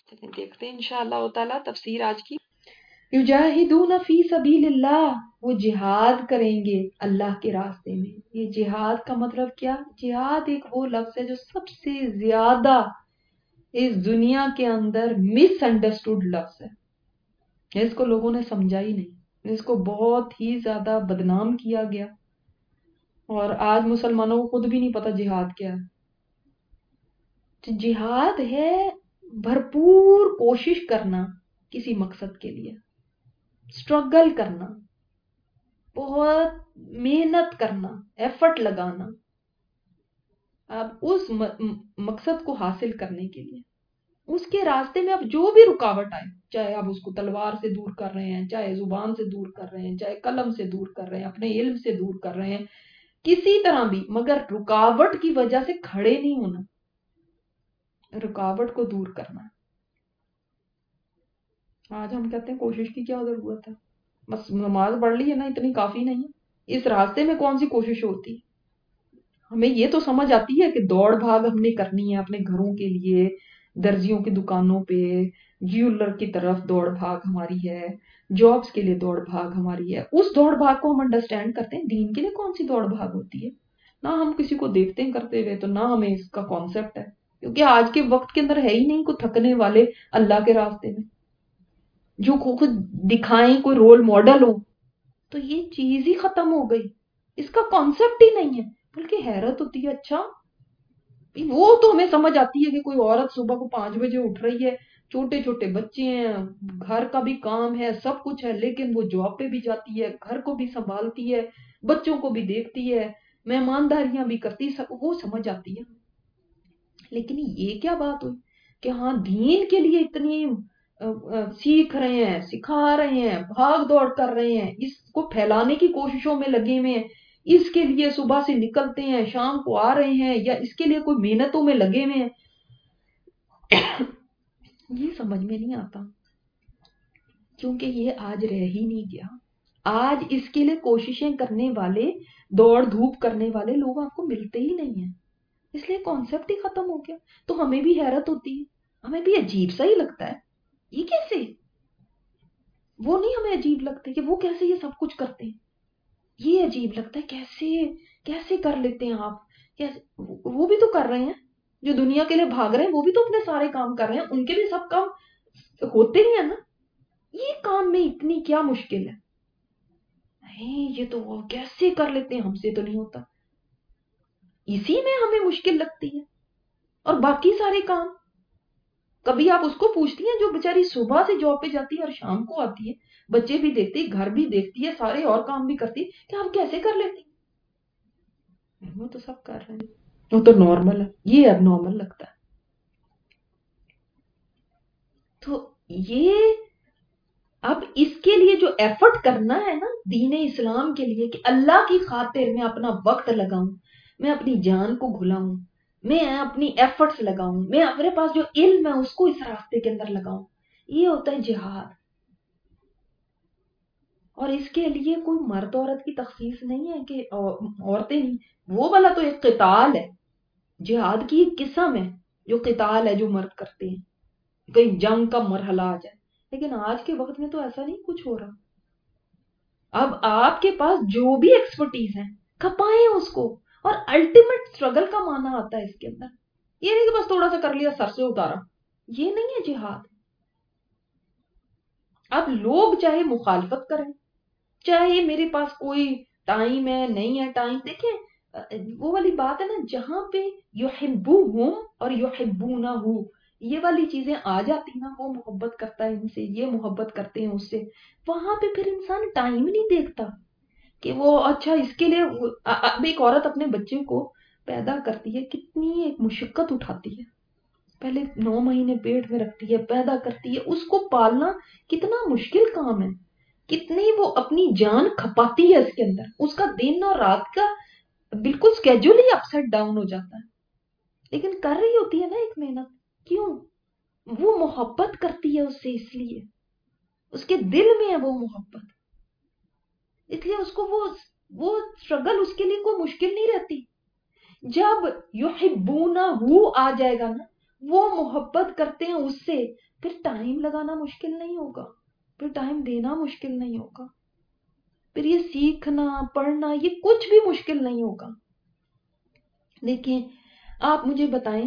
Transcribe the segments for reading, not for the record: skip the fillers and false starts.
چلیں دیکھتے ہیں انشاءاللہ تعالیٰ تفسیر آج کی. یجاہدون فی سبیل اللہ، وہ جہاد کریں گے اللہ کے راستے میں. یہ جہاد کا مطلب کیا؟ جہاد ایک وہ لفظ ہے جو سب سے زیادہ اس دنیا کے اندر مس انڈرسٹوڈ لفظ ہے. اس کو لوگوں نے سمجھا ہی نہیں، اس کو بہت ہی زیادہ بدنام کیا گیا، اور آج مسلمانوں کو خود بھی نہیں پتا جہاد کیا ہے. تو جہاد ہے بھرپور کوشش کرنا کسی مقصد کے لیے، اسٹرگل کرنا، بہت محنت کرنا، ایفرٹ لگانا، اب اس مقصد کو حاصل کرنے کے لیے اس کے راستے میں اب جو بھی رکاوٹ آئے، چاہے آپ اس کو تلوار سے دور کر رہے ہیں، چاہے زبان سے دور کر رہے ہیں، چاہے قلم سے دور کر رہے ہیں، اپنے علم سے دور کر رہے ہیں، کسی طرح بھی، مگر رکاوٹ کی وجہ سے کھڑے نہیں ہونا، رکاوٹ کو دور کرنا. آج ہم کہتے ہیں کوشش کی کیا ضرورت ہے، بس نماز پڑھ لی ہے نا، اتنی کافی نہیں. اس راستے میں کون سی کوشش ہوتی؟ ہمیں یہ تو سمجھ آتی ہے کہ دوڑ بھاگ ہم نے کرنی ہے اپنے گھروں کے لیے، درزیوں کی دکانوں پہ، جیولر کی طرف دوڑ بھاگ ہماری ہے، جابس کے لیے دوڑ بھاگ ہماری ہے. اس دوڑ بھاگ کو ہم انڈرسٹینڈ کرتے ہیں. دین کے لیے کون سی دوڑ بھاگ ہوتی ہے؟ نہ ہم کسی کو دیکھتے ہیں کرتے ہوئے، تو نہ ہمیں اس کا کانسیپٹ ہے، کیونکہ آج کے وقت کے اندر ہے ہی نہیں کوئی تھکنے والے اللہ کے راستے میں جو خود دکھائیں، کوئی رول ماڈل ہو. تو یہ چیز ہی ختم ہو گئی، اس کا کانسیپٹ ہی نہیں ہے. بلکہ حیرت ہوتی ہے، اچھا وہ تو ہمیں سمجھ آتی ہے کہ کوئی عورت صبح کو 5 بجے اٹھ رہی ہے، چھوٹے چھوٹے بچے ہیں، گھر کا بھی کام ہے، سب کچھ ہے، لیکن وہ جاب پہ بھی جاتی ہے، گھر کو بھی سنبھالتی ہے، بچوں کو بھی دیکھتی ہے، مہمانداریاں بھی کرتی، سب وہ سمجھ آتی ہے. لیکن یہ کیا بات ہوئی کہ ہاں دین کے لیے اتنی سیکھ رہے ہیں، سکھا رہے ہیں، بھاگ دوڑ کر رہے ہیں، اس کو پھیلانے کی کوششوں میں لگے ہوئے ہیں، اس کے لیے صبح سے نکلتے ہیں، شام کو آ رہے ہیں، یا اس کے لیے کوئی محنتوں میں لگے ہوئے ہیں. یہ سمجھ میں نہیں آتا، کیونکہ یہ آج رہ ہی نہیں گیا. آج اس کے لیے کوششیں کرنے والے، دوڑ دھوپ کرنے والے لوگ آپ کو ملتے ہی نہیں ہیں، اس لیے کانسیپٹ ہی ختم ہو گیا. تو ہمیں بھی حیرت ہوتی ہے، ہمیں بھی عجیب سا ہی لگتا ہے، یہ کیسے؟ وہ نہیں ہمیں عجیب لگتا کہ وہ کیسے یہ سب کچھ کرتے ہیں، یہ عجیب لگتا ہے کیسے کر لیتے ہیں آپ. کیسے وہ بھی تو کر رہے ہیں، جو دنیا کے لیے بھاگ رہے ہیں وہ بھی تو اپنے سارے کام کر رہے ہیں، ان کے بھی سب کام ہوتے ہی ہیں نا. یہ کام میں اتنی کیا مشکل ہے؟ نہیں یہ تو وہ کیسے کر لیتے ہیں، ہم سے تو نہیں ہوتا. اسی میں ہمیں مشکل لگتی ہے. اور باقی سارے کام کبھی آپ اس کو پوچھتی ہیں جو بیچاری صبح سے جاب پہ جاتی ہے اور شام کو آتی ہے، بچے بھی دیکھتی، گھر بھی دیکھتی ہے، سارے اور کام بھی کرتی، کہ آپ کیسے کر لیتی؟ وہ تو سب کر رہے ہیں، وہ تو نارمل ہے، یہ اب نارمل لگتا ہے. تو یہ اب اس کے لیے جو ایفرٹ کرنا ہے نا دین اسلام کے لیے، کہ اللہ کی خاطر میں اپنا وقت لگاؤں، میں اپنی جان کو گھلاؤں، میں اپنی ایفرٹس لگاؤں، میں اپنے پاس جو علم ہے اس کو اس راستے کے اندر لگاؤں، یہ ہوتا ہے جہاد. اور اس کے لیے کوئی مرد عورت کی تخصیص نہیں ہے کہ عورتیں نہیں، وہ والا تو ایک قتال ہے، جہاد کی ایک قسم ہے جو قتال ہے، جو مرد کرتے ہیں، کہیں جنگ کا مرحلہ آ جائے. لیکن آج کے وقت میں تو ایسا نہیں کچھ ہو رہا. اب آپ کے پاس جو بھی ایکسپرٹیز ہیں کھپائیں اس کو، اور الٹیمیٹ اسٹرگل کا معنی آتا ہے اس کے اندر. یہ نہیں کہ بس تھوڑا سا کر لیا سر سے اتارا، یہ نہیں ہے جہاد. اب لوگ چاہے مخالفت کریں، چاہے میرے پاس کوئی ٹائم ہے نہیں ہے ٹائم، دیکھیں وہ والی بات ہے نا، جہاں پہ یحبوہم اور یحبونہ، یہ والی چیزیں آ جاتی نا، وہ محبت کرتا ہے ان سے، یہ محبت کرتے ہیں اس سے، وہاں پہ پھر انسان ٹائم نہیں دیکھتا کہ وہ اچھا اس کے لیے. اب ایک عورت اپنے بچے کو پیدا کرتی ہے، کتنی ایک مشقت اٹھاتی ہے، پہلے 9 مہینے پیٹ میں رکھتی ہے، پیدا کرتی ہے، اس کو پالنا کتنا مشکل کام ہے، کتنی وہ اپنی جان کھپاتی ہے اس کے اندر، اس کا دن اور رات کا بالکل سکیجول ہی اپ سائڈ ڈاؤن ہو جاتا ہے، لیکن کر رہی ہوتی ہے نا ایک محنت. کیوں؟ وہ محبت کرتی ہے اس سے، اس لیے اس کے دل میں ہے وہ محبت، اس لیے اس کو وہ اسٹرگل اس کے لیے کوئی مشکل نہیں رہتی. جب یحبونہ آ جائے گا نا، وہ محبت کرتے ہیں اس سے، پھر ٹائم لگانا مشکل نہیں ہوگا، پھر ٹائم دینا مشکل نہیں ہوگا، پھر یہ سیکھنا پڑھنا یہ کچھ بھی مشکل نہیں ہوگا۔ دیکھیں آپ مجھے بتائیں،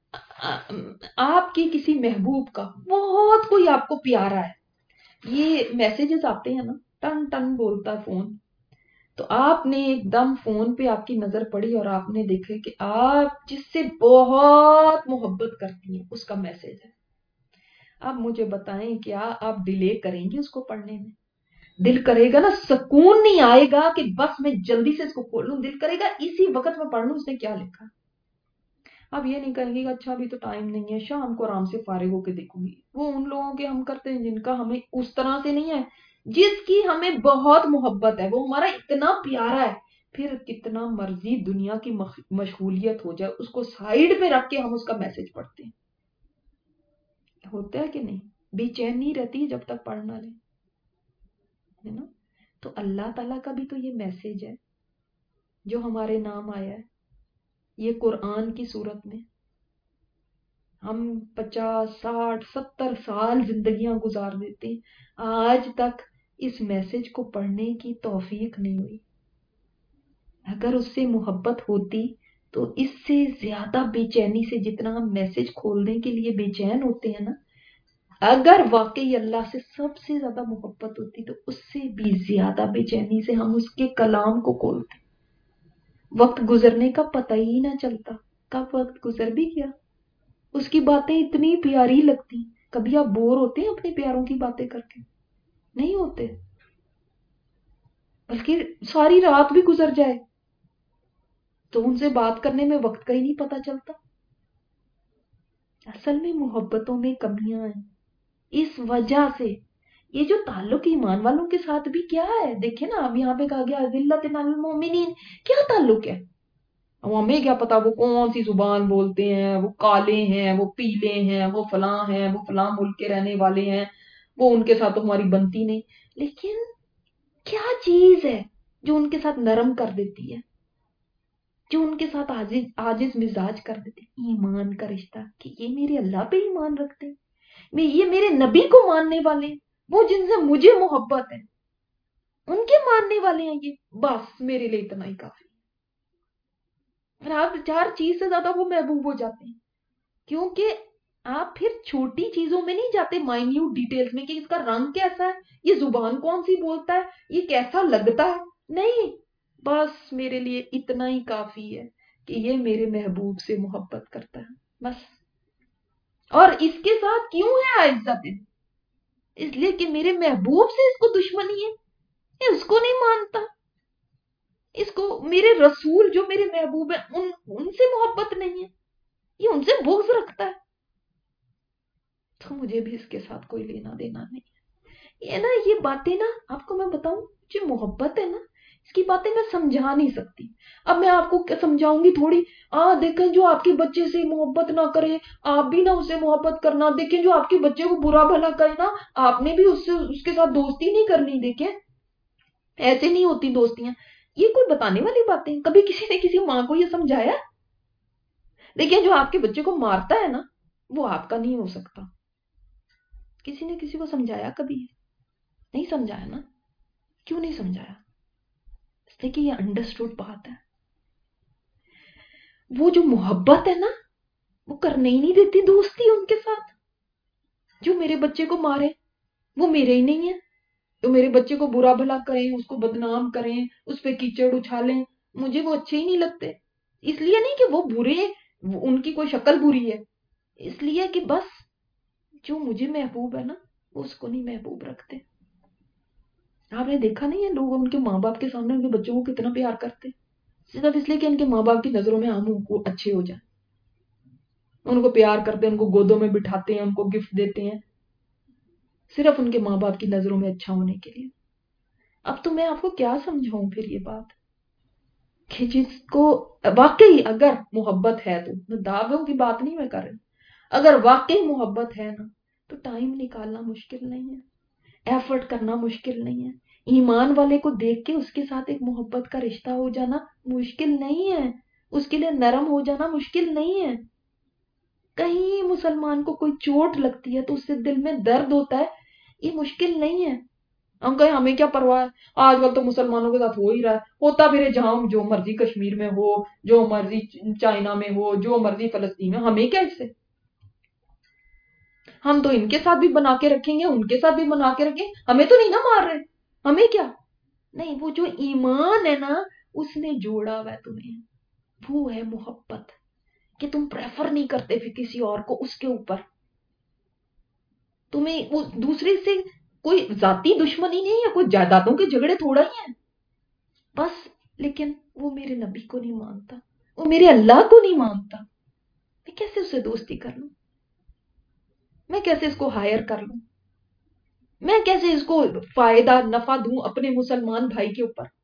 آپ کی کسی محبوب کا بہت کوئی آپ کو پیارا ہے، یہ میسیجز آتے ہیں نا، ٹن ٹن بولتا ہے فون، تو آپ نے ایک دم فون پہ آپ کی نظر پڑی اور آپ نے دیکھا کہ آپ جس سے بہت محبت کرتی ہیں اس کا میسج ہے، اب مجھے بتائیں کیا آپ ڈیلے کریں گی اس کو پڑھنے میں؟ دل کرے گا نا، سکون نہیں آئے گا کہ بس میں جلدی سے اس کو کھول لوں، دل کرے گا اسی وقت میں پڑھ لوں اس نے کیا لکھا۔ اب یہ نہیں کہیں گے اچھا ابھی تو ٹائم نہیں ہے، شام کو آرام سے فارغ ہو کے دیکھوں گی۔ وہ ان لوگوں کے ہم کرتے ہیں جن کا ہمیں اس طرح سے نہیں ہے، جس کی ہمیں بہت محبت ہے، وہ ہمارا اتنا پیارا ہے، پھر کتنا مرضی دنیا کی مشغولیت ہو جائے اس کو سائیڈ پہ رکھ کے ہم اس کا میسج پڑھتے ہیں۔ ہوتا ہے کہ نہیں؟ بے چینی رہتی ہے جب تک پڑھ نہ لیں، ہے نا؟ تو اللہ تعالیٰ کا بھی تو یہ میسج ہے جو ہمارے نام آیا ہے یہ قرآن کی صورت میں۔ ہم 50 60 70 سال زندگیاں گزار دیتے ہیں، آج تک اس میسج کو پڑھنے کی توفیق نہیں ہوئی۔ اگر اس سے محبت ہوتی تو اس سے زیادہ بے چینی سے، جتنا ہم میسج کھولنے کے لیے بے چین ہوتے ہیں نا، اگر واقعی اللہ سے سب سے زیادہ محبت ہوتی تو اس سے بھی زیادہ بے چینی سے ہم اس کے کلام کو کھولتے۔ وقت گزرنے کا پتہ ہی نہ چلتا، کب وقت گزر بھی گیا۔ اس کی باتیں اتنی پیاری لگتی، کبھی آپ بور ہوتے ہیں اپنے پیاروں کی باتیں کر کے؟ نہیں ہوتے، بلکہ ساری رات بھی گزر جائے تو ان سے بات کرنے میں وقت کا ہی نہیں پتا چلتا۔ اصل میں محبتوں میں کمیاں ہیں، اس وجہ سے یہ جو تعلق ایمان والوں کے ساتھ بھی کیا ہے، دیکھیں نا، اب یہاں پہ کہا گیا ذلت علی المومنین، کیا تعلق ہے؟ اب ہمیں کیا پتا وہ کون سی زبان بولتے ہیں، وہ کالے ہیں، وہ پیلے ہیں، وہ فلاں ہیں، وہ فلاں ملک کے رہنے والے ہیں، وہ ان کے ساتھ تو ہماری بنتی نہیں، لیکن کیا چیز ہے جو ان کے ساتھ نرم کر دیتی ہے، جو ان کے ساتھ عاجز مزاج کر دیتی؟ ایمان کا رشتہ، کہ یہ میرے اللہ پہ ایمان رکھتے ہیں، یہ میرے نبی کو ماننے والے ہیں، وہ جن سے مجھے محبت ہے ان کے ماننے والے ہیں، یہ بس میرے لیے اتنا ہی کافی۔ آپ 4 چیز سے زیادہ وہ محبوب ہو جاتے ہیں، کیونکہ آپ پھر چھوٹی چیزوں میں نہیں جاتے، مائنیوٹ ڈیٹیلز میں کہ اس کا رنگ کیسا ہے، یہ زبان کون سی بولتا ہے، یہ کیسا لگتا ہے، نہیں، بس میرے لیے اتنا ہی کافی ہے کہ یہ میرے محبوب سے محبت کرتا ہے بس۔ اور اس کے ساتھ کیوں ہے عزت؟ اس لیے کہ میرے محبوب سے اس کو دشمنی ہے، یہ اس کو نہیں مانتا، اس کو میرے رسول جو میرے محبوب ہیں ان سے محبت نہیں ہے، یہ ان سے بغض رکھتا ہے، تو مجھے بھی اس کے ساتھ کوئی لینا دینا نہیں ہے۔ یہ نا، یہ باتیں نا، آپ کو میں بتاؤں، جو محبت ہے نا، اس کی باتیں میں سمجھا نہیں سکتی۔ اب میں آپ کو سمجھاؤں گی تھوڑی، دیکھیں جو آپ کے بچے سے محبت نہ کرے آپ بھی نہ اس سے محبت کرنا، دیکھیں جو آپ کے بچے کو برا بھلا کرے نا آپ نے بھی اس کے ساتھ دوستی نہیں کرنی، دیکھیں ایسے نہیں ہوتی دوستیاں۔ یہ کوئی بتانے والی باتیں؟ کبھی کسی نے کسی ماں کو یہ سمجھایا؟ دیکھیں جو آپ کے بچے کو مارتا ہے نا وہ آپ کا نہیں ہو سکتا، کسی نے کسی کو سمجھایا کبھی؟ نہیں سمجھایا نا۔ کیوں نہیں سمجھایا؟ اس لیے کہ یہ انڈرسٹوڈ بات ہے، وہ جو محبت ہے نا وہ کرنے ہی نہیں دیتی دوستی ان کے ساتھ۔ جو میرے بچے کو مارے وہ میرے ہی نہیں ہے، تو میرے بچے کو برا بھلا کریں، اس کو بدنام کریں، اس پہ کیچڑ اچھالیں، مجھے وہ اچھے ہی نہیں لگتے۔ اس لیے نہیں کہ وہ برے، ان کی کوئی شکل بری ہے، اس لیے کہ بس جو مجھے محبوب ہے نا وہ اس کو نہیں محبوب رکھتے۔ آپ نے دیکھا نہیں ہے لوگ ان کے ماں باپ کے سامنے ان کے بچوں کو کتنا پیار کرتے، صرف اس لیے کہ ان کے ماں باپ کی نظروں میں ہم ان کو اچھے ہو جائیں، ان کو پیار کرتے ہیں، ان کو گودوں میں بٹھاتے ہیں، ان کو گفٹ دیتے ہیں، صرف ان کے ماں باپ کی نظروں میں اچھا ہونے کے لیے۔ اب تو میں آپ کو کیا سمجھاؤں پھر یہ بات، کہ جس کو واقعی اگر محبت ہے، تو دعووں کی بات نہیں میں کر رہی، اگر واقعی محبت ہے نا تو ٹائم نکالنا مشکل نہیں ہے، ایفرٹ کرنا مشکل نہیں ہے، ایمان والے کو دیکھ کے اس کے ساتھ ایک محبت کا رشتہ ہو جانا مشکل نہیں ہے، اس کے لیے نرم ہو جانا مشکل نہیں ہے۔ کہیں مسلمان کو کوئی چوٹ لگتی ہے تو اس سے دل میں درد ہوتا ہے، یہ مشکل نہیں ہے. ہم کہیں ہمیں کیا پرواہ ہے، آج کل تو مسلمانوں کے ساتھ ہو ہی رہا ہے، ہوتا پھرے جہاں جو مرضی کشمیر میں ہو، جو مرضی چائنا میں ہو، جو مرضی فلسطین میں، ہمیں کیا اس سے؟ ہم تو ان کے ساتھ بھی بنا کے رکھیں گے، ان کے ساتھ بھی بنا کے رکھیں، ہمیں تو نہیں نا مار رہے، ہمیں کیا؟ نہیں، وہ جو ایمان ہے نا اس نے جوڑا ہوا ہے تمہیں، وہ ہے محبت، کہ تم پریفر نہیں کرتے پھر کسی اور کو اس کے اوپر. تمہیں وہ دوسرے سے کوئی ذاتی دشمنی نہیں ہے، کوئی جائیدادوں کے جھگڑے تھوڑا ہی ہیں بس. لیکن وہ میرے نبی کو نہیں مانتا، وہ میرے اللہ کو نہیں مانتا، میں کیسے اسے دوستی کر لوں؟ میں کیسے اس کو ہائر کر لوں؟ میں کیسے اس کو فائدہ نفع دوں اپنے مسلمان بھائی کے اوپر؟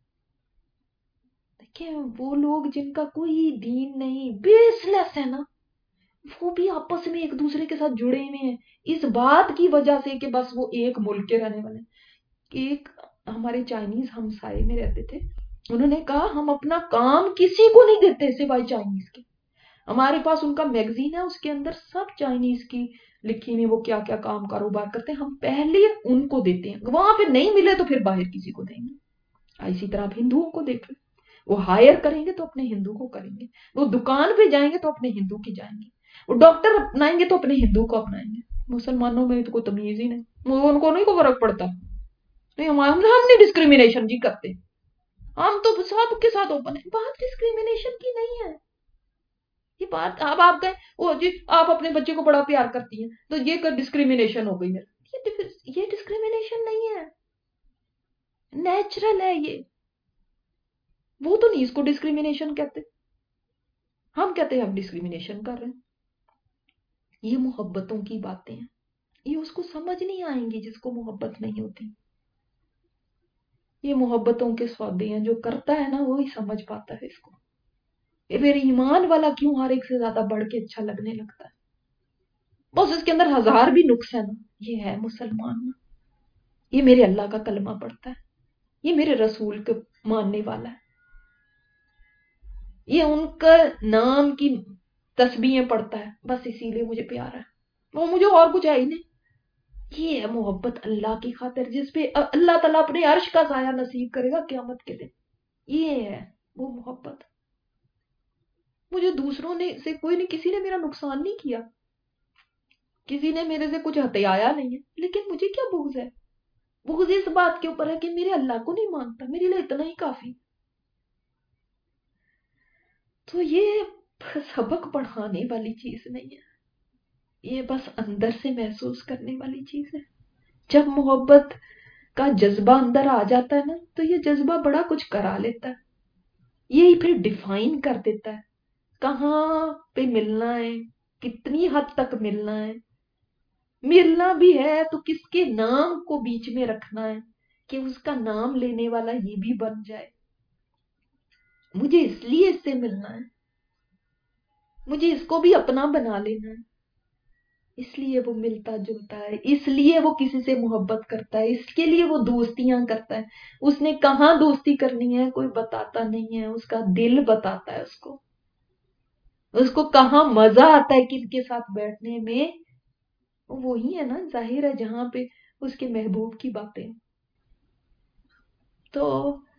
دیکھیں وہ لوگ جن کا کوئی دین نہیں، بیس لیس ہے نا، وہ بھی آپس میں ایک دوسرے کے ساتھ جڑے ہوئے ہیں اس بات کی وجہ سے کہ بس وہ ایک ملک کے رہنے والے ہیں. ایک ہمارے چائنیز ہمسائے میں رہتے تھے، انہوں نے کہا ہم اپنا کام کسی کو نہیں دیتے سوائے چائنیز کے. ہمارے پاس ان کا میگزین ہے، اس کے اندر سب چائنیز کی لکھی ہوئی وہ کیا کیا کام کاروبار کرتے ہیں، ہم پہلے ان کو دیتے ہیں، وہاں پہ نہیں ملے تو پھر باہر کسی کو دیں گے. اسی طرح آپ ہندوؤں کو دیکھ لیں، وہ ہائر کریں گے تو اپنے ہندو کو کریں گے، وہ دکان پہ جائیں گے تو اپنے ہندو کی جائیں گے، وہ ڈاکٹر اپنائیں گے تو اپنے ہندو کو اپنائیں گے. مسلمانوں میں تو کوئی تمیز ہی نہیں، ان کو نہیں کوئی فرق پڑتا. نہیں ہم نہیں ڈسکریمنیشن جی کرتے، ہم تو سب کے ساتھ اوپن ہے. بات ڈسکریمنیشن کی نہیں ہے یہ بات. اب آپ کہیں وہ جی آپ اپنے بچے کو بڑا پیار کرتی ہیں تو یہ ڈسکریمنیشن ہو گئی ہے. یہ ڈسکریمنیشن نہیں ہے، نیچرل ہے یہ. وہ تو نہیں اس کو ڈسکریمنیشن کہتے، ہم کہتے ہیں ہم ڈسکریمنیشن کر رہے ہیں. یہ محبتوں کی باتیں ہیں، یہ اس کو سمجھ نہیں آئیں گی جس کو محبت نہیں ہوتی. یہ محبتوں کے سودے ہیں، جو کرتا ہے نا وہی سمجھ پاتا ہے اس کو. یہ پھر ایمان والا کیوں ہر ایک سے زیادہ بڑھ کے اچھا لگنے لگتا ہے؟ بس اس کے اندر ہزار بھی نقص ہے نا، یہ ہے مسلمان نا، یہ میرے اللہ کا کلمہ پڑھتا ہے، یہ میرے رسول کو ماننے والا ہے، یہ ان کا نام کی تسبیحیں پڑھتا ہے، بس اسی لیے مجھے پیار ہے، وہ مجھے اور کچھ ہے ہی نہیں. یہ ہے محبت اللہ کی خاطر، جس پہ اللہ تعالیٰ اپنے عرش کا سایہ نصیب کرے گا قیامت کے دن. یہ ہے وہ محبت. مجھے دوسروں نے سے کوئی نہیں، کسی نے میرا نقصان نہیں کیا، کسی نے میرے سے کچھ ہتھیایا نہیں ہے، لیکن مجھے کیا بغض ہے؟ بغض اس بات کے اوپر ہے کہ میرے اللہ کو نہیں مانتا، میرے لیے اتنا ہی کافی. تو یہ سبق پڑھانے والی چیز نہیں ہے، یہ بس اندر سے محسوس کرنے والی چیز ہے. جب محبت کا جذبہ اندر آ جاتا ہے نا تو یہ جذبہ بڑا کچھ کرا لیتا ہے. یہی پھر ڈیفائن کر دیتا ہے کہاں پہ ملنا ہے، کتنی حد تک ملنا ہے، ملنا بھی ہے تو کس کے نام کو بیچ میں رکھنا ہے کہ اس کا نام لینے والا یہ بھی بن جائے. مجھے اس لیے اس سے ملنا ہے، مجھے اس کو بھی اپنا بنا لینا ہے، اس لیے وہ ملتا جلتا ہے، اس لیے وہ کسی سے محبت کرتا ہے، اس کے لیے وہ دوستیاں کرتا ہے. اس نے کہاں دوستی کرنی ہے کوئی بتاتا نہیں ہے، اس کا دل بتاتا ہے اس کو کہاں مزہ آتا ہے کن کے ساتھ بیٹھنے میں. وہی ہے نا ظاہر ہے جہاں پہ اس کے محبوب کی باتیں. تو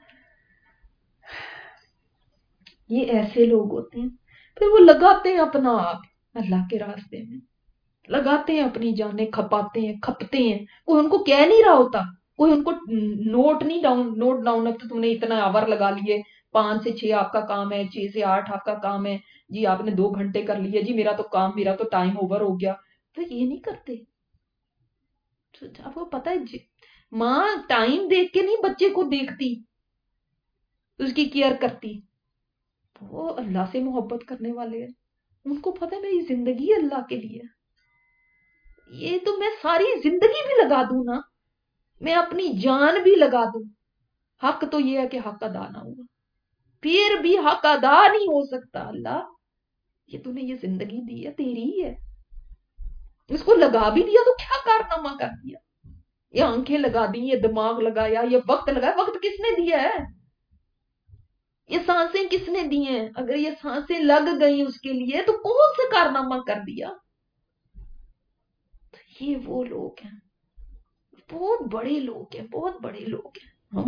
یہ ایسے لوگ ہوتے ہیں، پھر وہ لگاتے ہیں اپنا آپ اللہ کے راستے میں، لگاتے ہیں اپنی جانیں، کھپاتے ہیں، کھپتے ہیں. کوئی ان کو کہہ نہیں رہا ہوتا، کوئی ان کو نوٹ ڈاؤن اب تو تم نے اتنا آور لگا لیے، 5 سے 6 آپ کا کام ہے، 6 سے 8 آپ کا کام ہے جی، آپ نے 2 گھنٹے کر لیے جی، میرا تو ٹائم اوور ہو گیا. تو یہ نہیں کرتے. آپ کو پتا ہے جی ماں ٹائم دیکھ کے نہیں بچے کو دیکھتی، اس کی کیئر کرتی. وہ اللہ سے محبت کرنے والے ہیں، ان کو پتا ہے میری زندگی اللہ کے لیے، یہ تو میں ساری زندگی بھی لگا دوں نا، میں اپنی جان بھی لگا دوں، حق تو یہ ہے کہ حق ادا نہ ہوا، پھر بھی حق ادا نہیں ہو سکتا. اللہ یہ تو نے یہ زندگی دی ہے تیری ہی ہے، اس کو لگا بھی دیا تو کیا کارنامہ کر دیا، یہ آنکھیں لگا دی، یہ دماغ لگایا، یہ وقت لگایا، وقت کس نے دیا ہے؟ یہ سانسیں کس نے دی ہیں؟ اگر یہ سانسیں لگ گئی اس کے لیے تو کون سے کارنامہ کر دیا؟ یہ وہ لوگ ہیں، بہت بڑے لوگ ہیں، بہت بڑے لوگ ہیں،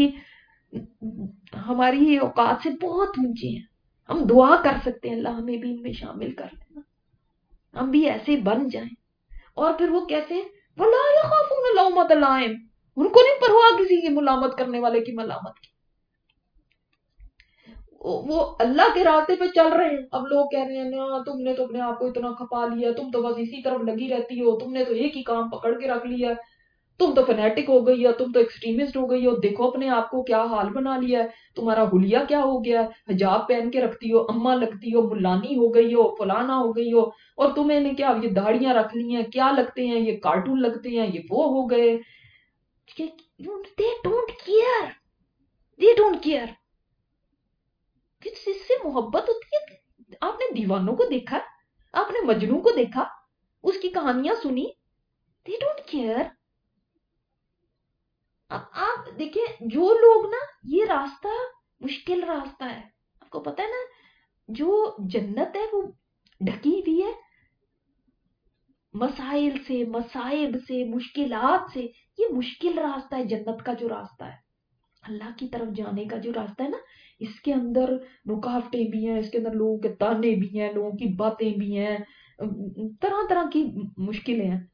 ہماری اوقات سے بہت اونچے ہیں. ہم دعا کر سکتے ہیں اللہ ہمیں بھی ان میں شامل کر لینا، ہم بھی ایسے بن جائیں. اور پھر وہ کیسے وَلَا يَخَافُونَ لَوْمَةَ لَائِمٍ، ان کو نہیں پرواہ کسی کی ملامت کرنے والے کی ملامت کی. وہ اللہ کے راستے پہ چل رہے ہیں. اب لوگ کہہ رہے ہیں نا تم نے تو اپنے آپ کو اتنا کھپا لیا، تم تو بس اسی طرف لگی رہتی ہو، تم نے تو ایک ہی کام پکڑ کے رکھ لیا، تم تو فنیٹک ہو گئی ہو، تم تو ایکسٹریمسٹ ہو گئی ہو، دیکھو اپنے آپ کو کیا حال بنا لیا ہے، تمہارا حلیہ کیا ہو گیا ہے، حجاب پہن کے رکھتی ہو، اماں لگتی ہو، ملانی ہو گئی ہو، فلانا ہو گئی ہو، اور تمہیں نے کیا یہ داڑیاں رکھ لی ہیں، کیا لگتے ہیں یہ کارٹون لگتے ہیں، یہ وہ ہو گئے. They don't care. They don't care. کس سے محبت ہوتی ہے؟ آپ نے دیوانوں کو دیکھا، آپ نے مجنوں کو دیکھا، اس کی کہانیاں سنی. They don't care. اب آپ دیکھیں جو لوگ نا، یہ راستہ مشکل راستہ ہے. آپ کو پتا ہے نا جو جنت ہے وہ ڈھکی ہوئی ہے مسائل سے، مصائب سے، مشکلات سے. یہ مشکل راستہ ہے جنت کا جو راستہ ہے، اللہ کی طرف جانے کا جو راستہ ہے نا، اس کے اندر رکاوٹیں بھی ہیں، اس کے اندر لوگوں کے تانے بھی ہیں، لوگوں کی باتیں بھی ہیں، طرح طرح کی مشکلیں ہیں.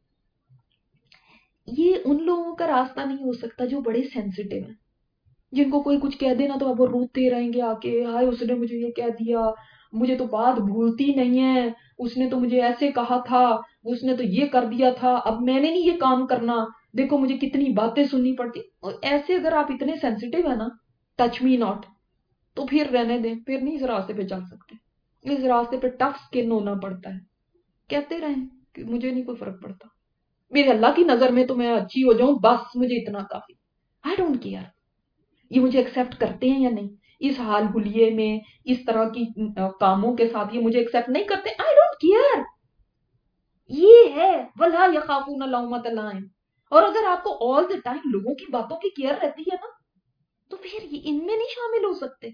یہ ان لوگوں کا راستہ نہیں ہو سکتا جو بڑے سینسیٹیو ہیں، جن کو کوئی کچھ کہہ دینا تو اب وہ روتے رہیں گے آ کے، ہائے اس نے مجھے یہ کہہ دیا، مجھے تو بات بھولتی نہیں ہے، اس نے تو مجھے ایسے کہا تھا، اس نے تو یہ کر دیا تھا، اب میں نے نہیں یہ کام کرنا، دیکھو مجھے کتنی باتیں سننی پڑتی. اور ایسے اگر آپ اتنے سینسیٹیو ہیں نا، ٹچ می ناٹ، تو پھر رہنے دیں، پھر نہیں اس راستے پہ چل سکتے. اس راستے پہ ٹف سکن ہونا پڑتا ہے. کہتے رہیں کہ مجھے نہیں کوئی فرق پڑتا، میرے اللہ کی نظر میں تو میں اچھی ہو جاؤں بس مجھے اتنا کافی. آئی ڈونٹ کیئر یہ مجھے ایکسیپٹ کرتے ہیں یا نہیں، اس حال حلیے میں، اس طرح کی کاموں کے ساتھ یہ مجھے ایکسیپٹ نہیں کرتے. I don't care. یہ ہے وَلَا يَخَافُونَ لَوْمَةَ لَائِمٍ. اور اگر آپ کو آل دا ٹائم لوگوں کی باتوں کی کیئر رہتی ہے نا، تو پھر یہ ان میں نہیں شامل ہو سکتے.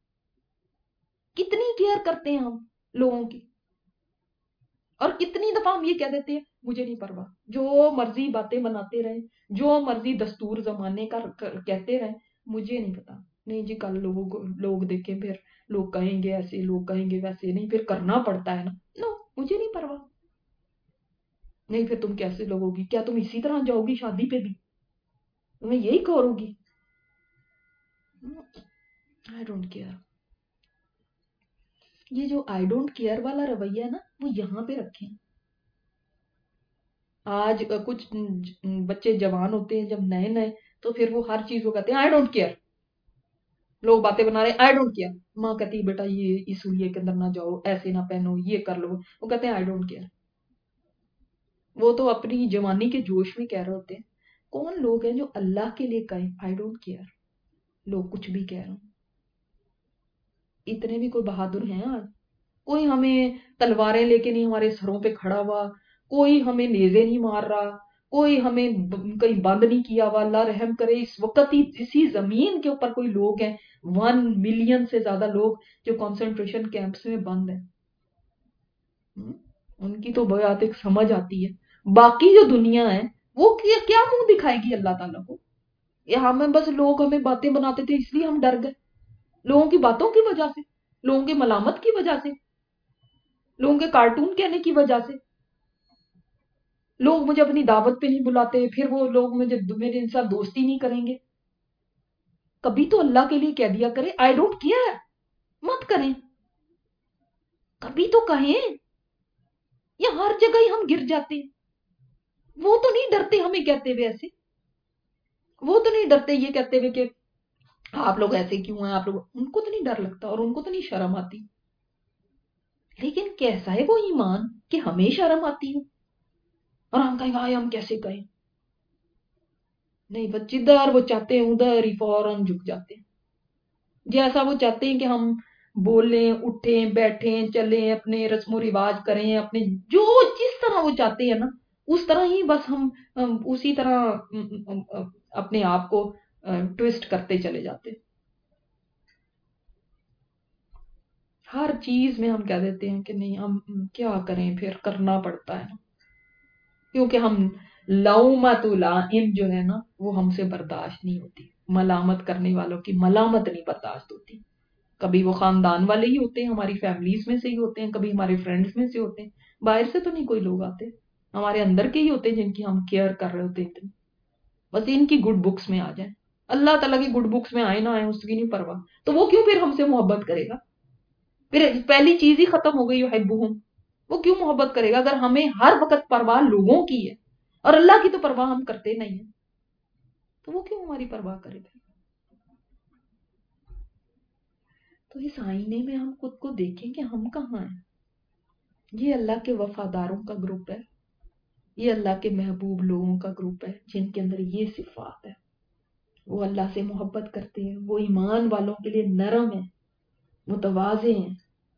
کتنی کیئر کرتے ہیں ہم لوگوں کی، اور کتنی دفعہ ہم یہ کہہ دیتے ہیں مجھے نہیں پرواہ، جو مرضی باتیں بناتے رہیں، جو مرضی دستور زمانے کا کہتے رہیں، مجھے نہیں پتا. نہیں جی کل لوگ دیکھیں، پھر لوگ کہیں گے ایسے، لوگ کہیں گے ویسے، نہیں پھر کرنا پڑتا ہے نا. نو مجھے نہیں پرواہ. نہیں پھر تم کیسے لوگو گی؟ کیا تم اسی طرح جاؤ گی شادی پہ بھی؟ تمہیں یہی کرو گی؟ I don't care. یہ جو آئی ڈونٹ کیئر والا رویہ ہے نا، وہ یہاں پہ رکھیں. آج کچھ بچے جوان ہوتے ہیں جب نئے نئے، تو پھر وہ ہر چیز کو کہتے ہیں آئی ڈونٹ کیئر. لوگ باتیں بنا رہے آئی ڈونٹ کیئر، ماں کہتی ہے بیٹا یہ اس حلیے کے اندر نہ جاؤ، ایسے نہ پہنو، یہ کر لو، وہ کہتے ہیں آئی ڈونٹ کیئر. وہ تو اپنی جوانی کے جوش میں کہہ رہے ہوتے ہیں. کون لوگ ہیں جو اللہ کے لیے کہیں آئی ڈونٹ کیئر؟ لوگ کچھ بھی کہہ رہے ہیں. اتنے بھی کوئی بہادر ہیں آج؟ کوئی ہمیں تلواریں لے کے نہیں ہمارے سروں پہ کھڑا ہوا، کوئی ہمیں نیزے نہیں مار رہا، کوئی ہمیں کہیں بند نہیں کیا ہوا. اللہ رحم کرے اس وقت ہی اسی زمین کے اوپر کوئی لوگ ہیں 1 ملین سے زیادہ لوگ جو کنسنٹریشن کیمپس میں بند ہیں. ان کی تو بات ایک سمجھ آتی ہے. باقی جو دنیا ہے وہ کیا منہ دکھائے گی اللہ تعالیٰ کو؟ یہاں میں بس لوگ ہمیں باتیں بناتے تھے اس لیے ہم ڈر گئے، لوگوں کی باتوں کی وجہ سے، لوگوں کے ملامت کی وجہ سے، لوگوں کے کارٹون کہنے کی وجہ سے. لوگ مجھے اپنی دعوت پہ نہیں بلاتے، پھر وہ لوگ میرے ساتھ دوستی نہیں کریں گے. کبھی تو اللہ کے لیے کہہ دیا کرے آئی ڈونٹ کیئر، مت کریں. کبھی تو کہیں. یا ہر جگہ ہی ہم گر جاتے ہیں. وہ تو نہیں ڈرتے ہمیں کہتے ہوئے ایسے، وہ تو نہیں ڈرتے یہ کہتے ہوئے کہ آپ لوگ ایسے کیوں ہیں، آپ لوگ، ان کو تو نہیں ڈر لگتا اور ان کو تو نہیں شرم آتی. لیکن کیسا ہے وہ ایمان کہ ہمیں شرم آتی ہو اور ہم کہیں آئے ہم کیسے کہیں. نہیں بس جدھر وہ چاہتے ہیں ادھر ہی فوراً جھک جاتے ہیں. جیسا وہ چاہتے ہیں کہ ہم بولیں، اٹھیں، بیٹھیں، چلیں، اپنے رسم و رواج کریں، اپنے جو جس طرح وہ چاہتے ہیں نا اس طرح ہی بس ہم اسی طرح اپنے آپ کو ٹویسٹ کرتے چلے جاتے. ہر چیز میں ہم کہہ دیتے ہیں کہ نہیں ہم کیا کریں، پھر کرنا پڑتا ہے نا، کیونکہ ہم لومت لائم جو ہے نا وہ ہم سے برداشت نہیں ہوتی، ملامت کرنے والوں کی ملامت نہیں برداشت ہوتی. کبھی وہ خاندان والے ہی ہوتے ہیں، ہماری فیملیز میں سے ہی ہوتے ہیں، کبھی ہمارے فرینڈز میں سے ہوتے ہیں، باہر سے تو نہیں کوئی لوگ آتے، ہمارے اندر کے ہی ہوتے ہیں جن کی ہم کیئر کر رہے ہوتے ہیں اتنی. بس ان کی گڈ بکس میں آ جائیں، اللہ تعالیٰ کی گڈ بکس میں آئے نہ آئے اس کی نہیں پرواہ، تو وہ کیوں پھر ہم سے محبت کرے گا؟ پھر پہلی چیز ہی ختم ہو گئی یحبہم، وہ کیوں محبت کرے گا اگر ہمیں ہر وقت پرواہ لوگوں کی ہے اور اللہ کی تو پرواہ ہم کرتے نہیں ہیں، تو وہ کیوں ہماری پرواہ کرے گا؟ تو اس آئینے میں ہم خود کو دیکھیں کہ ہم کہاں ہیں. یہ اللہ کے وفاداروں کا گروپ ہے، یہ اللہ کے محبوب لوگوں کا گروپ ہے جن کے اندر یہ صفات ہے. وہ اللہ سے محبت کرتے ہیں، وہ ایمان والوں کے لیے نرم ہیں، متواضع ہیں،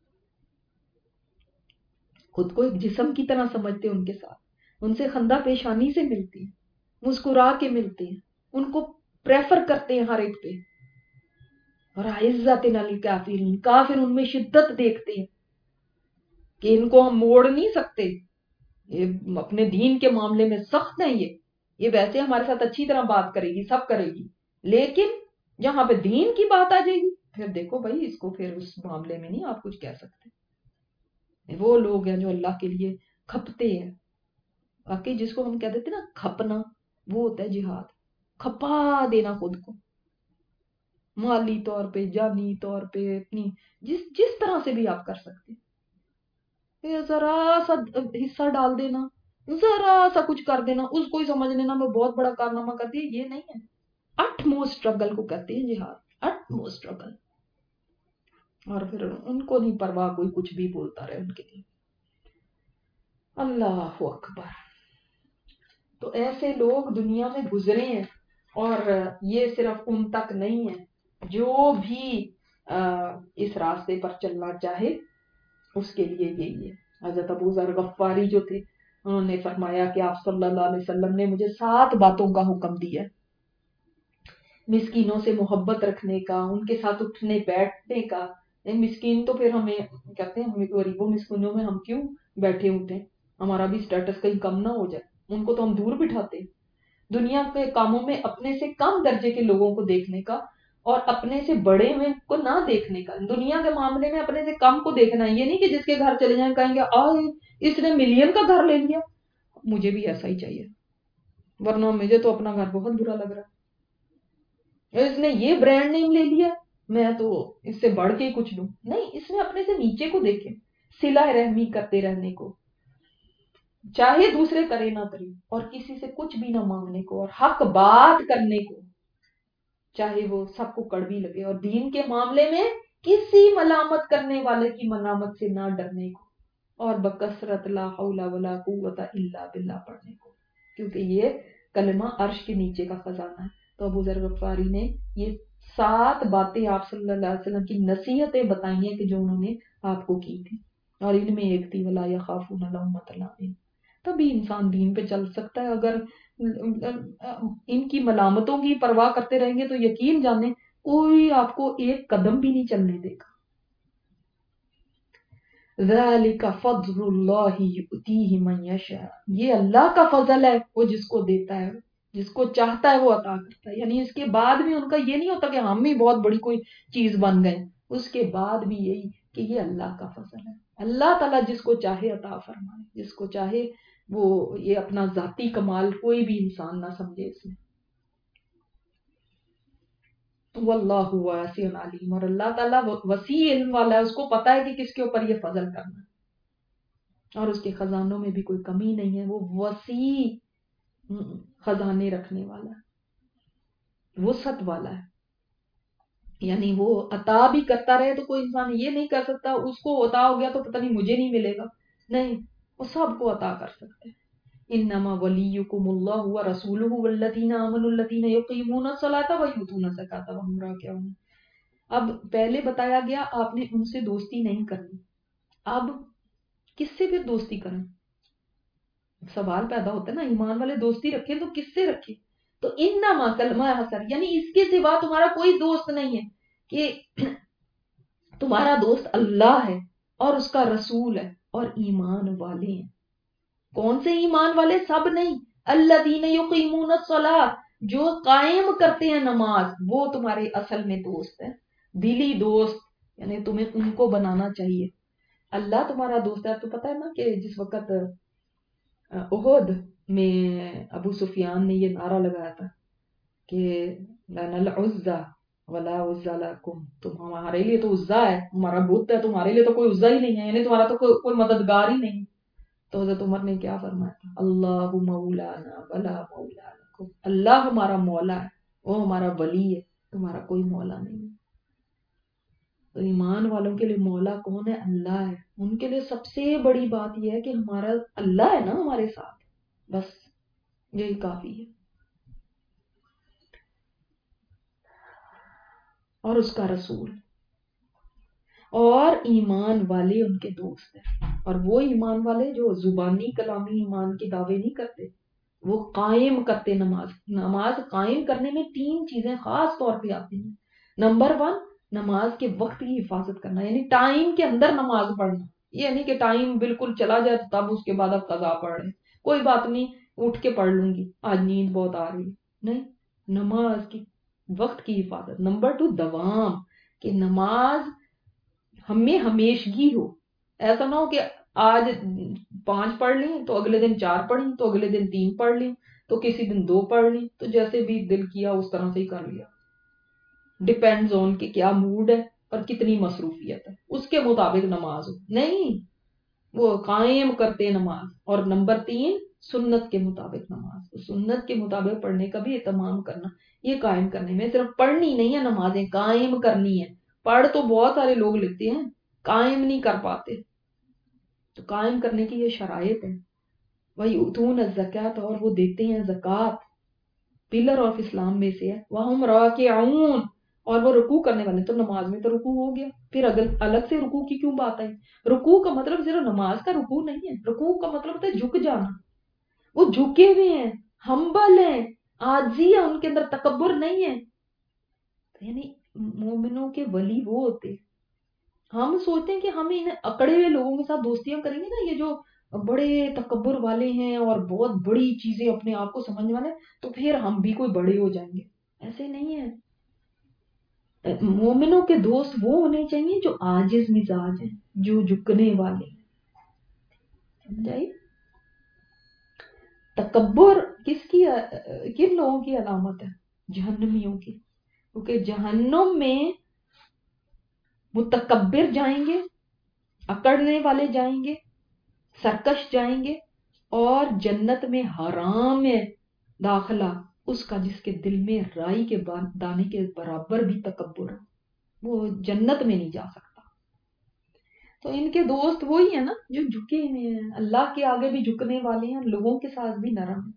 خود کو ایک جسم کی طرح سمجھتے ہیں، ان کے ساتھ ان سے خندہ پیشانی سے ملتی ہیں، مسکرا کے ملتے ہیں، ان کو پریفر کرتے ہیں ہر ایک پہ. اور عزت للکافرین، کافر ان میں شدت دیکھتے ہیں کہ ان کو ہم موڑ نہیں سکتے، یہ اپنے دین کے معاملے میں سخت ہیں، یہ ویسے ہمارے ساتھ اچھی طرح بات کرے گی، سب کرے گی، لیکن جہاں پہ دین کی بات آ جائے گی پھر دیکھو بھائی اس کو پھر اس معاملے میں نہیں آپ کچھ کہہ سکتے. وہ لوگ ہیں جو اللہ کے لیے کھپتے ہیں. باقی جس کو ہم کہہ دیتے ہیں نا کھپنا، وہ ہوتا ہے جہاد، کھپا دینا خود کو مالی طور پہ، جانی طور پہ، اپنی جس طرح سے بھی آپ کر سکتے ہیں. پھر ذرا سا حصہ ڈال دینا، ذرا سا کچھ کر دینا، اس کو ہی سمجھ لینا میں بہت بڑا کارنامہ کر دیا، یہ نہیں ہے. اٹ موسٹ اسٹرگل کو کہتے ہیں جہاد، اٹ موسٹ اسٹرگل. اور پھر ان کو نہیں پرواہ کوئی کچھ بھی بولتا رہے ان کے لیے. اللہ اکبر. تو ایسے لوگ دنیا میں گزرے ہیں، اور یہ صرف ان تک نہیں ہے، جو بھی اس راستے پر چلنا چاہے اس کے لیے یہی ہے. حضرت ابو ذر غفاری جو تھے انہوں نے فرمایا کہ آپ صلی اللہ علیہ وسلم نے مجھے 7 باتوں کا حکم دیا: مسکینوں سے محبت رکھنے کا، ان کے ساتھ اٹھنے بیٹھنے کا. مسکین تو پھر ہمیں کہتے ہیں ہمیں غریبوں مسکینوں میں ہم کیوں بیٹھے ہوتے ہیں، ہمارا بھی سٹیٹس کہیں کم نہ ہو جائے، ان کو تو ہم دور بٹھاتے ہیں. دنیا کے کاموں میں اپنے سے کم درجے کے لوگوں کو دیکھنے کا اور اپنے سے بڑے ہوئے کو نہ دیکھنے کا. دنیا کے معاملے میں اپنے سے کم کو دیکھنا ہے، یہ نہیں کہ جس کے گھر چلے جائیں کہیں گے اس نے ملین کا گھر لے لیا، مجھے بھی ایسا ہی چاہیے، ورنہ مجھے تو اپنا گھر بہت برا لگ رہا ہے. اس نے یہ برانڈ نیم لے لیا، میں تو اس سے بڑھ کے ہی کچھ لوں. نہیں، اس نے اپنے سے نیچے کو دیکھے، صلہ رحمی کرتے رہنے کو، چاہے دوسرے کرے نہ کرے، اور کسی سے کچھ بھی نہ مانگنے کو، اور حق بات کرنے کو، چاہے وہ سب کو کڑوی لگے، اور دین کے معاملے میں کسی ملامت کرنے والے کی ملامت سے نہ ڈرنے کو، اور بکثرت لا حول ولا قوت الا باللہ پڑھنے کو، کیونکہ یہ کلمہ عرش کے نیچے کا خزانہ ہے. تو ابو ذر غفاری نے یہ 7 باتیں آپ صلی اللہ علیہ وسلم کی نصیحتیں بتائی ہیں کہ جو انہوں نے آپ کو کی تھی، اور ان میں ایک تھی ولا یخافون لومۃ لائم. تبھی انسان دین پہ چل سکتا ہے. اگر ان کی ملامتوں کی پرواہ کرتے رہیں گے تو یقین جانیں کوئی آپ کو ایک قدم بھی نہیں چلنے دے گا. ذالک فضل اللہ یؤتیہ من یشاء، یہ اللہ کا فضل ہے، وہ جس کو دیتا ہے، جس کو چاہتا ہے وہ عطا کرتا ہے. یعنی اس کے بعد بھی ان کا یہ نہیں ہوتا کہ ہم بھی بہت بڑی کوئی چیز بن گئے، اس کے بعد بھی یہی کہ یہ اللہ کا فضل ہے. اللہ تعالیٰ جس کو چاہے عطا فرمائے، جس کو چاہے وہ یہ اپنا ذاتی کمال کوئی بھی انسان نہ سمجھے اس میں. واللہ واسع علیم، اور اللہ تعالیٰ وسیع علم والا ہے، اس کو پتا ہے کہ کس کے اوپر یہ فضل کرنا ہے، اور اس کے خزانوں میں بھی کوئی کمی نہیں ہے. وہ وسیع خزانے رکھنے والا ہے، وسعت والا ہے. یعنی وہ عطا بھی کرتا رہے تو کوئی انسان یہ نہیں کر سکتا اس کو عطا ہو گیا تو پتہ نہیں مجھے نہیں ملے گا، نہیں، وہ سب کو عطا کر سکتے ہیں. انما ولیکم اللہ ورسولہ والذین آمنوا الذین یقیمون الصلاۃ ویؤتون الزکاۃ وهم راکعون. اب پہلے بتایا گیا آپ نے ان سے دوستی نہیں کرنی، اب کس سے پھر دوستی کریں؟ سوال پیدا ہوتا ہے نا، ایمان والے دوستی رکھیں تو کس سے رکھیں؟ تو انما کلمہ حسر، یعنی اس کے سوا تمہارا کوئی دوست نہیں ہے کہ تمہارا دوست اللہ ہے اور اس کا رسول ہے اور ایمان والے ہیں. کون سے ایمان والے؟ سب نہیں. الذین یقیمون الصلاۃ، جو قائم کرتے ہیں نماز، وہ تمہارے اصل میں دوست ہیں، دلی دوست. یعنی تمہیں ان کو بنانا چاہیے. اللہ تمہارا دوست ہے. آپ کو پتا ہے نا کہ جس وقت احد میں ابو سفیان نے یہ نعرہ لگایا تھا کہ لنا العزا ولا عزا لکم، تم ہمارے لیے تو عزا ہے، ہمارا بت ہے، تمہارے لیے تو کوئی عزا ہی نہیں ہے، یعنی تمہارا تو کوئی مددگار ہی نہیں. تو حضرت عمر نے کیا فرمایا تھا؟ اللہ مولانا ولا مولا لکم، اللہ ہمارا مولا ہے، وہ ہمارا ولی ہے، تمہارا کوئی مولا نہیں ہے. تو ایمان والوں کے لیے مولا کون ہے؟ اللہ ہے. ان کے لیے سب سے بڑی بات یہ ہے کہ ہمارا اللہ ہے نا ہمارے ساتھ، بس یہی کافی ہے. اور اس کا رسول اور ایمان والے ان کے دوست ہیں. اور وہ ایمان والے جو زبانی کلامی ایمان کے دعوے نہیں کرتے، وہ قائم کرتے نماز. نماز قائم کرنے میں 3 چیزیں خاص طور پہ آتی ہیں. نمبر 1، نماز کے وقت کی حفاظت کرنا، یعنی ٹائم کے اندر نماز پڑھنا. یہ نہیں کہ ٹائم بالکل چلا جائے تو تب اس کے بعد اب قضا پڑھ رہے ہیں، کوئی بات نہیں اٹھ کے پڑھ لوں گی، آج نیند بہت آ رہی ہے. نہیں، نماز کی وقت کی حفاظت. نمبر 2، دوام، کہ نماز ہمیں ہمیشگی ہو. ایسا نہ ہو کہ آج 5 پڑھ لیں تو اگلے دن 4 پڑھیں، تو اگلے دن 3 پڑھ لیں، تو کسی دن 2 پڑھ لیں، تو جیسے بھی دل کیا اس طرح سے ہی کر لیا. ڈیپینڈز آن کہ کیا موڈ ہے اور کتنی مصروفیت ہے، اس کے مطابق نماز ہو. نہیں، وہ قائم کرتے نماز. اور نمبر 3، سنت کے مطابق نماز. سنت کے مطابق پڑھنے کا بھی اہتمام کرنا. یہ قائم کرنے میں صرف پڑھنی نہیں ہے نمازیں، قائم کرنی ہے. پڑھ تو بہت سارے لوگ لیتے ہیں، قائم نہیں کر پاتے. تو قائم کرنے کی یہ شرائط ہے. وَيُؤْتُونَ الزَّكَاةَ، اور وہ دیتے ہیں زکوٰۃ، پلر آف اسلام میں سے ہے. وَهُمْ رَاكِعُونَ، اور وہ رکوع کرنے والے. تو نماز میں تو رکوع ہو گیا، پھر الگ سے رکوع کی کیوں بات آئی؟ رکوع کا مطلب صرف نماز کا رکوع نہیں ہے. رکوع کا مطلب ہوتا ہے جھک جانا. وہ جھکے ہوئے ہیں، ہمبل ہیں، عاجزی ہے ان کے اندر، تکبر نہیں ہے. یعنی مومنوں کے ولی وہ ہوتے ہیں. ہم سوچتے ہیں کہ ہم ان اکڑے ہوئے لوگوں کے ساتھ دوستیاں کریں گے نا، یہ جو بڑے تکبر والے ہیں اور بہت بڑی چیزیں اپنے آپ کو سمجھنے والے، تو پھر ہم بھی کوئی بڑے ہو جائیں گے. ایسے نہیں ہے. مومنوں کے دوست وہ ہونے چاہیے جو عاجز مزاج ہیں، جو جھکنے والے ہیں. سمجھائی؟ تکبر کن لوگوں کی علامت ہے؟ جہنمیوں کی. کیونکہ جہنم میں متکبر جائیں گے، اکڑنے والے جائیں گے، سرکش جائیں گے. اور جنت میں حرام ہے داخلہ اس کا جس کے دل میں رائی کے دانے کے برابر بھی تکبر ہے، وہ جنت میں نہیں جا سکتا. تو ان کے دوست وہی ہیں نا جو جھکے ہوئے ہیں، اللہ کے آگے بھی جھکنے والے ہیں، لوگوں کے ساتھ بھی نرم ہیں.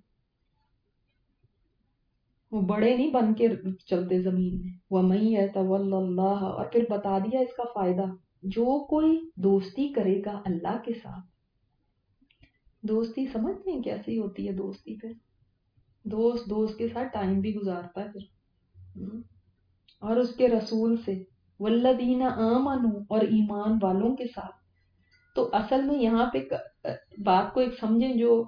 وہ بڑے نہیں بن کے چلتے زمین میں. وَمَن يَتَوَلَّ اللَّهَ، اور پھر بتا دیا اس کا فائدہ. جو کوئی دوستی کرے گا اللہ کے ساتھ. دوستی سمجھتے ہیں کیسی ہوتی ہے دوستی؟ پھر دوست کے ساتھ ٹائم بھی گزارتا ہے پھر. اور اس کے رسول سے، والذین آمنوا، اور ایمان والوں کے ساتھ. تو اصل میں یہاں پہ بات کو ایک سمجھیں، جو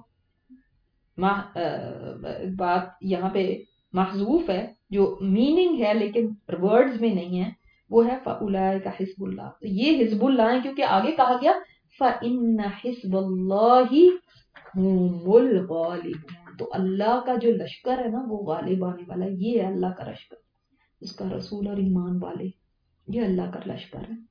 بات یہاں پہ محذوف ہے، جو میننگ ہے لیکن ورڈز میں نہیں ہے، وہ ہے فَأُولَٰئِکَ حِزْبُ اللَّهِ. تو یہ حزب اللہ ہے کیونکہ آگے کہا گیا فَإِنَّ حِزْبَ اللَّهِ هُمُ الْغَالِبُونَ. تو اللہ کا جو لشکر ہے نا وہ غالب آنے والا ہے. یہ ہے اللہ کا لشکر، اس کا رسول اور ایمان والے، یہ اللہ کا لشکر ہے.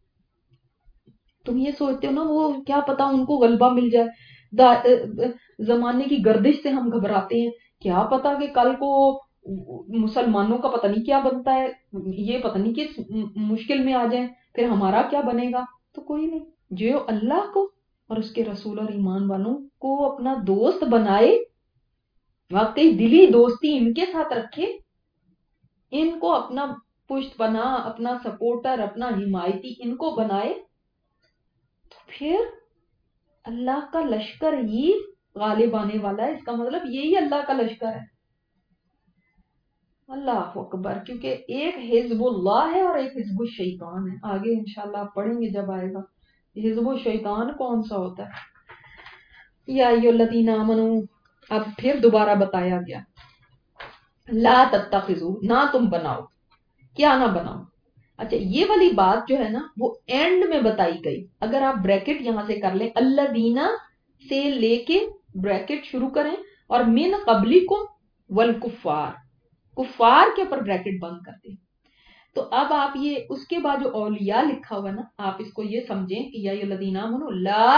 تم یہ سوچتے ہو نا وہ کیا پتا ان کو غلبہ مل جائے، زمانے کی گردش سے ہم گھبراتے ہیں. کیا پتا کہ کل کو مسلمانوں کا پتہ نہیں کیا بنتا ہے، یہ پتہ نہیں کس مشکل میں آ جائیں، پھر ہمارا کیا بنے گا. تو کوئی نہیں، جو اللہ کو اور اس کے رسول اور ایمان والوں کو اپنا دوست بنائے، واقعی دلی دوستی ان کے ساتھ رکھے، ان کو اپنا پشت بنا، اپنا سپورٹر، اپنا حمایتی ان کو بنائے، تو پھر اللہ کا لشکر ہی غالب آنے والا ہے. اس کا مطلب یہی اللہ کا لشکر ہے. اللہ اکبر، کیونکہ ایک حزب اللہ ہے اور ایک حزب الشیطان ہے. آگے انشاءاللہ آپ پڑھیں گے جب آئے گا. حزب الشیطان کون سا ہوتا ہے؟ یا ایھا الذین آمنو، اب پھر دوبارہ بتایا گیا لا تتخذوا، نہ تم بناؤ. کیا نہ بناؤ؟ اچھا یہ والی بات جو ہے نا وہ اینڈ میں بتائی گئی. اگر آپ بریکٹ یہاں سے کر لیں، الذین سے لے کے بریکٹ شروع کریں اور من قبلکم والکفار، کفار کے اوپر بریکٹ بند کر دیں. تو اب آپ یہ اس کے بعد جو اولیاء لکھا ہوا نا، آپ اس کو یہ سمجھیں کہ یا الذین آمنوا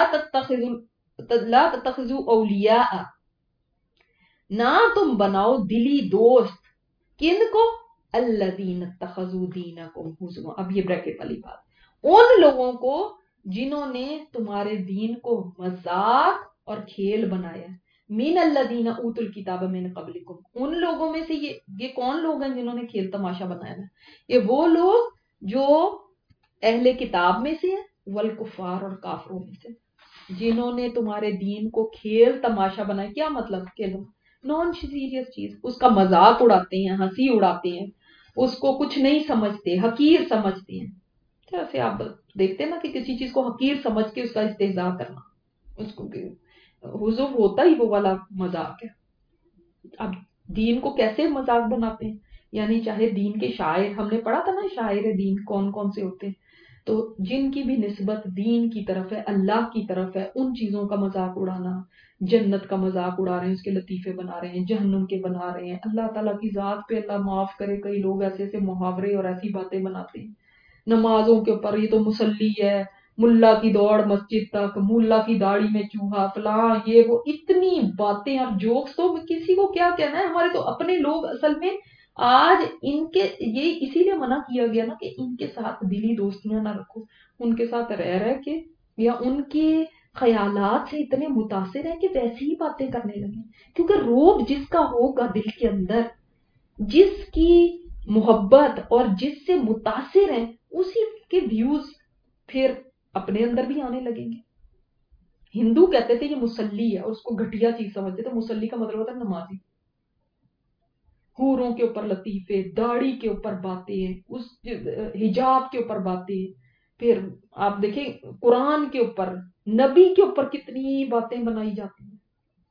لا تتخذوا اولیاء، نہ تم بناؤ دلی دوست. کن کو؟ الذین اتخذوا دینکم ہزوا. اب یہ بریکٹ والی بات، ان لوگوں کو جنہوں نے تمہارے دین کو مذاق اور کھیل بنایا. من الذین اوتوا الکتاب من قبلکم، ان لوگوں میں سے یہ کون لوگ ہیں جنہوں نے کھیل تماشا بنایا ہے؟ یہ وہ لوگ جو اہل کتاب میں سے ہیں، والکفار اور کافروں میں سے، جنہوں نے تمہارے دین کو کھیل تماشا بنایا. کیا مطلب کھیل؟ نان سیریس چیز، اس کا مذاق اڑاتے ہیں، ہنسی اڑاتے ہیں، اس کو کچھ نہیں سمجھتے، حقیر سمجھتے ہیں. جیسے آپ دیکھتے ہیں نا کہ کسی چیز کو حقیر سمجھ کے اس کا استہزاء کرنا، اس کو حضور ہوتا ہی وہ والا مذاق ہے. اب دین کو کیسے مذاق بناتے ہیں؟ یعنی چاہے دین کے شاعر، ہم نے پڑھا تھا نا شاعر دین کون کون سے ہوتے ہیں، تو جن کی بھی نسبت دین کی طرف ہے، اللہ کی طرف ہے، ان چیزوں کا مذاق اڑانا. جنت کا مذاق اڑا رہے ہیں، اس کے لطیفے بنا رہے ہیں، جہنم کے بنا رہے ہیں، اللہ تعالیٰ کی ذات پہ اللہ معاف کرے کئی لوگ ایسے ایسے محاورے اور ایسی باتیں بناتے ہیں. نمازوں کے اوپر یہ تو مسلی ہے، ملا کی دوڑ مسجد تک، ملا کی داڑھی میں چوہا، فلاں یہ وہ، اتنی باتیں اور جوکس. تو کسی کو کیا کہنا ہے، ہمارے تو اپنے لوگ اصل میں آج ان کے یہ اسی لیے منع کیا گیا نا کہ ان کے ساتھ دلی دوستیاں نہ رکھو. ان کے ساتھ رہ کے یا ان کے خیالات سے اتنے متاثر ہیں کہ ویسی ہی باتیں کرنے لگے. کیونکہ روب جس کا ہوگا دل کے اندر، جس کی محبت اور جس سے متاثر ہیں، اسی کے ویوز پھر اپنے اندر بھی آنے لگیں گے. ہندو کہتے تھے یہ مسلی ہے اور اس کو گھٹیا چیز سمجھتے تھے. مسلی کا مطلب ہوتا ہے نمازی. حوروں کے اوپر لطیفے، داڑھی کے اوپر باتیں، اس حجاب کے اوپر باتیں، پھر آپ دیکھیں قرآن کے اوپر، نبی کے اوپر کتنی باتیں بنائی جاتی ہیں.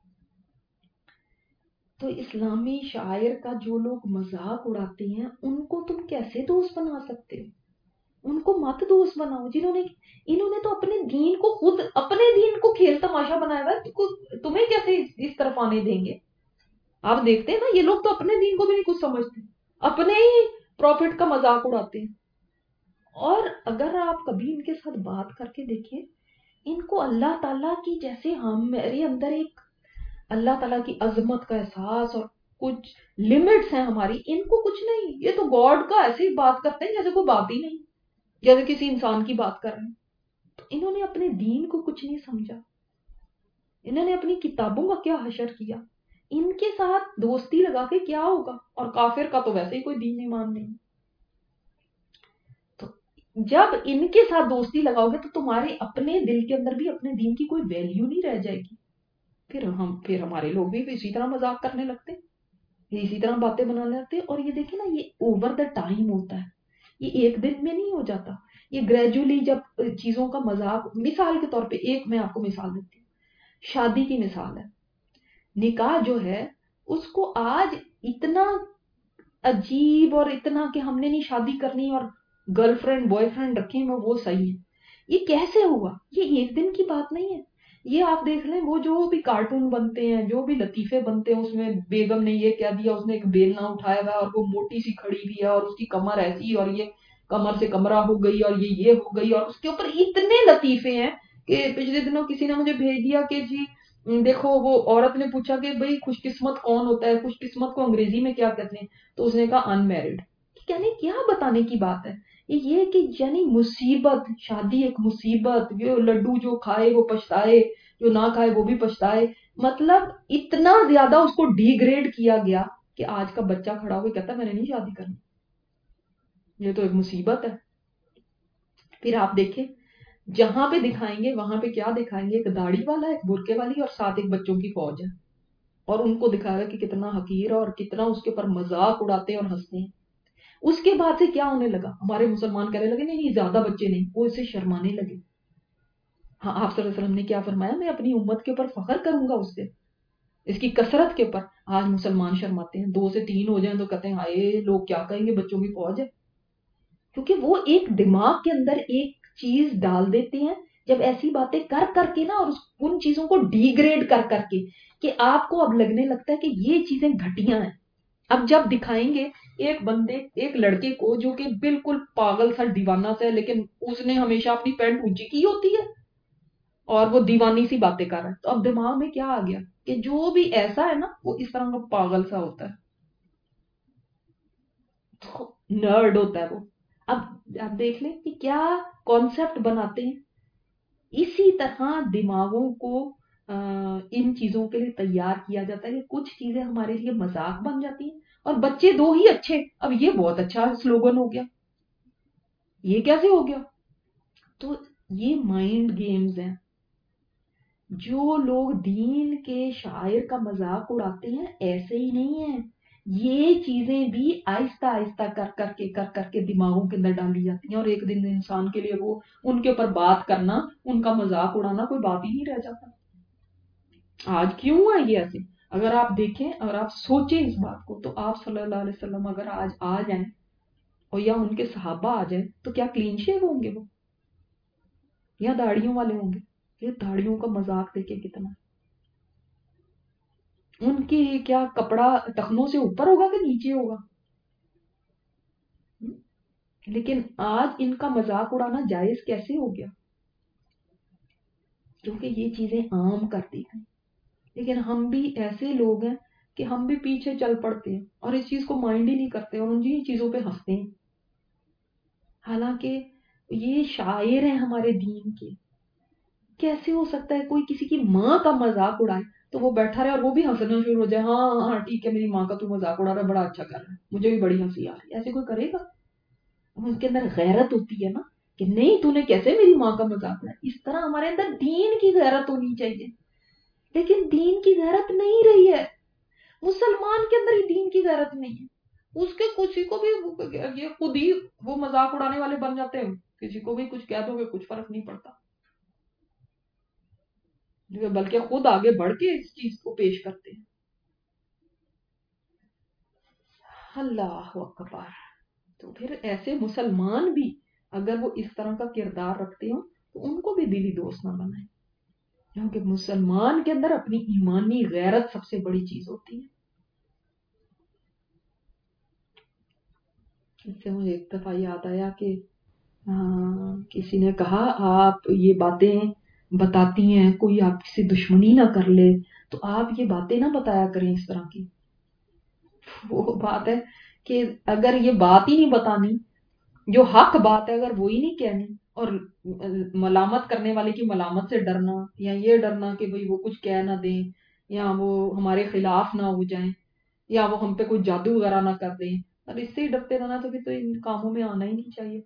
تو اسلامی شاعر کا جو لوگ مذاق اڑاتے ہیں ان کو تم کیسے دوست بنا سکتے ہو؟ ان کو مت دوست بناؤ. انہوں نے تو اپنے دین کو خود، اپنے دین کو کھیل تماشا بنایا ہوا ہے، تمہیں کیسے اس طرف آنے دیں گے؟ آپ دیکھتے ہیں نا یہ لوگ تو اپنے دین کو بھی نہیں کچھ سمجھتے، اپنے ہی پروفٹ کا مذاق اڑاتے ہیں. اور اگر آپ کبھی ان کے ساتھ بات کر کے دیکھیں، ان کو اللہ تعالیٰ کی، جیسے میرے اندر ایک اللہ تعالیٰ کی عظمت کا احساس اور کچھ لمٹس ہیں ہماری، ان کو کچھ نہیں. یہ تو گاڈ کا ایسے ہی بات کرتے ہیں جیسے کوئی بات ہی نہیں، جیسے کسی انسان کی بات کر رہے ہیں. تو انہوں نے اپنے دین کو کچھ نہیں سمجھا، انہوں نے اپنی کتابوں کا کیا حشر کیا. ان کے ساتھ دوستی لگا کے کیا ہوگا؟ اور کافر کا تو ویسے ہی کوئی دین ایمان نہیں. تو جب ان کے ساتھ دوستی لگاؤ گے تو تمہارے اپنے دل کے اندر بھی اپنے دین کی کوئی ویلیو نہیں رہ جائے گی. پھر ہمارے لوگ بھی اسی طرح مذاق کرنے لگتے، اسی طرح باتیں بنانے لگتے. اور یہ دیکھیں نا، یہ اوور دا ٹائم ہوتا ہے، یہ ایک دن میں نہیں ہو جاتا. یہ گریجولی جب چیزوں کا مذاق، مثال کے طور پہ ایک میں آپ کو مثال دیتی ہوں، شادی کی مثال ہے. نکاح جو ہے اس کو آج اتنا عجیب اور اتنا کہ ہم نے نہیں شادی کرنی اور گرل فرینڈ بوائے فرینڈ رکھیں میں وہ صحیح ہے. یہ کیسے ہوا؟ یہ ایک دن کی بات نہیں ہے. یہ آپ دیکھ لیں وہ جو بھی کارٹون بنتے ہیں، جو بھی لطیفے بنتے ہیں، اس میں بیگم نے یہ کہہ دیا، اس نے ایک بیلنا اٹھایا ہوا اور وہ موٹی سی کھڑی ہوئی ہے اور اس کی کمر ایسی اور یہ کمر سے کمرہ ہو گئی اور یہ ہو گئی، اور اس کے اوپر اتنے لطیفے ہیں کہ پچھلے دنوں کسی نے مجھے بھیج دیا کہ جی دیکھو، وہ عورت نے پوچھا کہ بھئی خوش قسمت کون ہوتا ہے، خوش قسمت کو انگریزی میں کیا کہتے ہیں؟ تو اس نے کہا ان میرڈ. یعنی کیا بتانے کی بات ہے یہ کہ یعنی مصیبت، شادی ایک مصیبت، یہ لڈو جو کھائے وہ پچھتائے، جو نہ کھائے وہ بھی پچھتائے. مطلب اتنا زیادہ اس کو ڈی گریڈ کیا گیا کہ آج کا بچہ کھڑا ہوئے کہتا ہے میں نے نہیں شادی کرنی. یہ تو ایک مصیبت ہے. پھر آپ دیکھیں جہاں پہ دکھائیں گے وہاں پہ کیا دکھائیں گے؟ ایک داڑھی والا، ایک برقعے والی اور ساتھ ایک بچوں کی فوج ہے. اور ان کو دکھائے گا کہ کتنا حقیر اور کتنا اس کے اوپر مذاق اڑاتے ہیں اور ہنستے ہیں. اس کے بعد سے کیا ہونے لگا, ہمارے مسلمان کہنے لگے نہیں زیادہ بچے نہیں, وہ اسے شرمانے لگے. ہاں آپ صلی اللہ علیہ وسلم نے کیا فرمایا, میں اپنی امت کے اوپر فخر کروں گا اس سے, اس کی کثرت کے اوپر. آج مسلمان شرماتے ہیں, 2 سے 3 ہو جائیں تو کہتے ہیں ہائے لوگ کیا کہیں گے, بچوں کی فوج ہے. کیونکہ وہ ایک دماغ کے اندر ایک چیز ڈال دیتے ہیں جب ایسی باتیں کر کر کے نا, اور ان چیزوں کو ڈیگریڈ کر کر کے, کہ آپ کو اب لگنے لگتا ہے کہ یہ چیزیں گھٹیا ہیں. اب جب دکھائیں گے ایک لڑکے کو جو کہ بالکل پاگل سا دیوانہ سا ہے, لیکن اس نے ہمیشہ اپنی پینٹ اونچی کی ہوتی ہے اور وہ دیوانی سی باتیں کر رہا ہے, تو اب دماغ میں کیا آ گیا کہ جو بھی ایسا ہے نا وہ اس طرح کا پاگل سا ہوتا ہے, نرڈ ہوتا ہے وہ. اب آپ دیکھ لیں کہ کیا کانسیپٹ بناتے ہیں. اسی طرح دماغوں کو ان چیزوں کے لیے تیار کیا جاتا ہے کہ کچھ چیزیں ہمارے لیے مذاق بن جاتی ہیں, اور بچے 2 ہی اچھے, اب یہ بہت اچھا سلوگن ہو گیا, یہ کیسے ہو گیا. تو یہ مائنڈ گیمز ہیں. جو لوگ دین کے شاعر کا مذاق اڑاتے ہیں ایسے ہی نہیں ہیں, یہ چیزیں بھی آہستہ آہستہ کر کر کے دماغوں کے اندر ڈالی جاتی ہیں, اور ایک دن انسان کے لیے وہ ان کے اوپر بات کرنا, ان کا مذاق اڑانا کوئی بات ہی نہیں رہ جاتا. آج کیوں ہے یہ ایسے؟ اگر آپ دیکھیں, اگر آپ سوچیں اس بات کو, تو آپ صلی اللہ علیہ وسلم اگر آج آ جائیں اور یا ان کے صحابہ آ جائیں تو کیا کلین شیو ہوں گے وہ, یا داڑھیوں والے ہوں گے؟ یہ داڑھیوں کا مذاق دیکھے کتنا, ان کی کیا کپڑا ٹخنوں سے اوپر ہوگا کہ نیچے ہوگا. لیکن آج ان کا مذاق اڑانا جائز کیسے ہو گیا؟ کیونکہ یہ چیزیں عام کر دی گئی. لیکن ہم بھی ایسے لوگ ہیں کہ ہم بھی پیچھے چل پڑتے ہیں اور اس چیز کو مائنڈ ہی نہیں کرتے, اور ان چیزوں پہ ہنستے ہیں. حالانکہ یہ شاعر ہیں ہمارے دین کے. کیسے ہو سکتا ہے کوئی کسی کی ماں کا مذاق اڑائے تو وہ بیٹھا رہے اور وہ بھی ہنسنا شروع ہو جائے, ہاں ہاں ٹھیک ہے میری ماں کا تو مذاق اڑا رہا ہے, بڑا اچھا کر رہا ہے, مجھے بھی بڑی ہنسی آ رہی ہے. ایسے کوئی کرے گا؟ ان کے اندر غیرت ہوتی ہے نا, کہ نہیں تو نے کیسے میری ماں کا مذاق اڑایا. اس طرح ہمارے اندر دین کی غیرت ہونی چاہیے, لیکن دین کی غیرت نہیں رہی ہے. مسلمان کے اندر ہی دین کی غیرت نہیں ہے. اس کے کسی کو بھی یہ خود ہی وہ مذاق اڑانے والے بن جاتے ہیں, کسی کو بھی کچھ کہہ دو گے کچھ فرق نہیں پڑتا, بلکہ خود آگے بڑھ کے اس چیز کو پیش کرتے ہیں. اللہ اکبر. تو پھر ایسے مسلمان بھی اگر وہ اس طرح کا کردار رکھتے ہوں تو ان کو بھی دلی دوست نہ بنائیں, کیونکہ مسلمان کے اندر اپنی ایمانی غیرت سب سے بڑی چیز ہوتی ہے. اس سے مجھے ایک دفعہ یاد آیا کہ کسی نے کہا آپ یہ باتیں بتاتی ہیں, کوئی آپ سے دشمنی نہ کر لے تو آپ یہ باتیں نہ بتایا کریں اس طرح کی. وہ بات ہے کہ اگر یہ بات ہی نہیں بتانی, جو حق بات ہے اگر وہی نہیں کہنی, اور ملامت کرنے والے کی ملامت سے ڈرنا, یا یہ ڈرنا کہ بھئی وہ کچھ کہہ نہ دیں, یا وہ ہمارے خلاف نہ ہو جائیں, یا وہ ہم پہ کوئی جادو وغیرہ نہ کر دیں, اور اس سے ہی ڈرتے رہنا تو پھر تو ان کاموں میں آنا ہی نہیں چاہیے.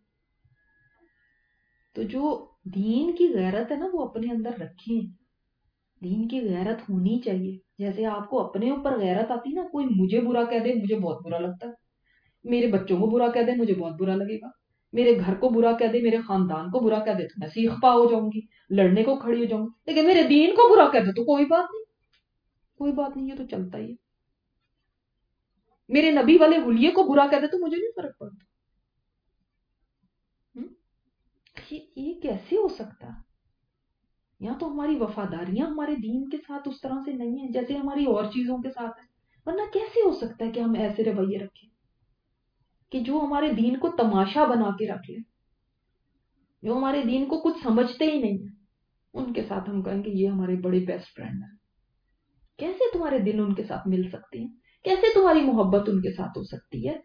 تو جو دین کی غیرت ہے نا وہ اپنے اندر رکھیں, دین کی غیرت ہونی چاہیے. جیسے آپ کو اپنے اوپر غیرت آتی نا, کوئی مجھے برا کہہ دے مجھے بہت برا لگتا ہے, میرے بچوں کو برا کہہ دے مجھے بہت برا لگے گا, میرے گھر کو برا کہہ دے, میرے خاندان کو برا کہہ دے تو میں سیخ پا ہو جاؤں گی, لڑنے کو کھڑی ہو جاؤں گی. لیکن میرے دین کو برا کہہ دے تو کوئی بات نہیں, کوئی بات نہیں, یہ تو چلتا ہی ہے. میرے نبی والے حلیے کو برا کہہ دے تو مجھے نہیں فرق پڑتا. یہ کیسے ہو سکتا؟ یا تو ہماری وفاداریاں ہمارے دین کے ساتھ اس طرح سے نہیں ہیں جیسے ہماری اور چیزوں کے ساتھ ہے, ورنہ کیسے ہو سکتا ہے کہ ہم ایسے رویے رکھیں کہ جو ہمارے دین کو تماشا بنا کے رکھ لیں, جو ہمارے دین کو کچھ سمجھتے ہی نہیں ہیں, ان کے ساتھ ہم کہیں کہ یہ ہمارے بڑے بیسٹ فرینڈ ہیں. کیسے تمہارے دل ان کے ساتھ مل سکتے ہیں؟ کیسے تمہاری محبت ان کے ساتھ ہو سکتی ہے؟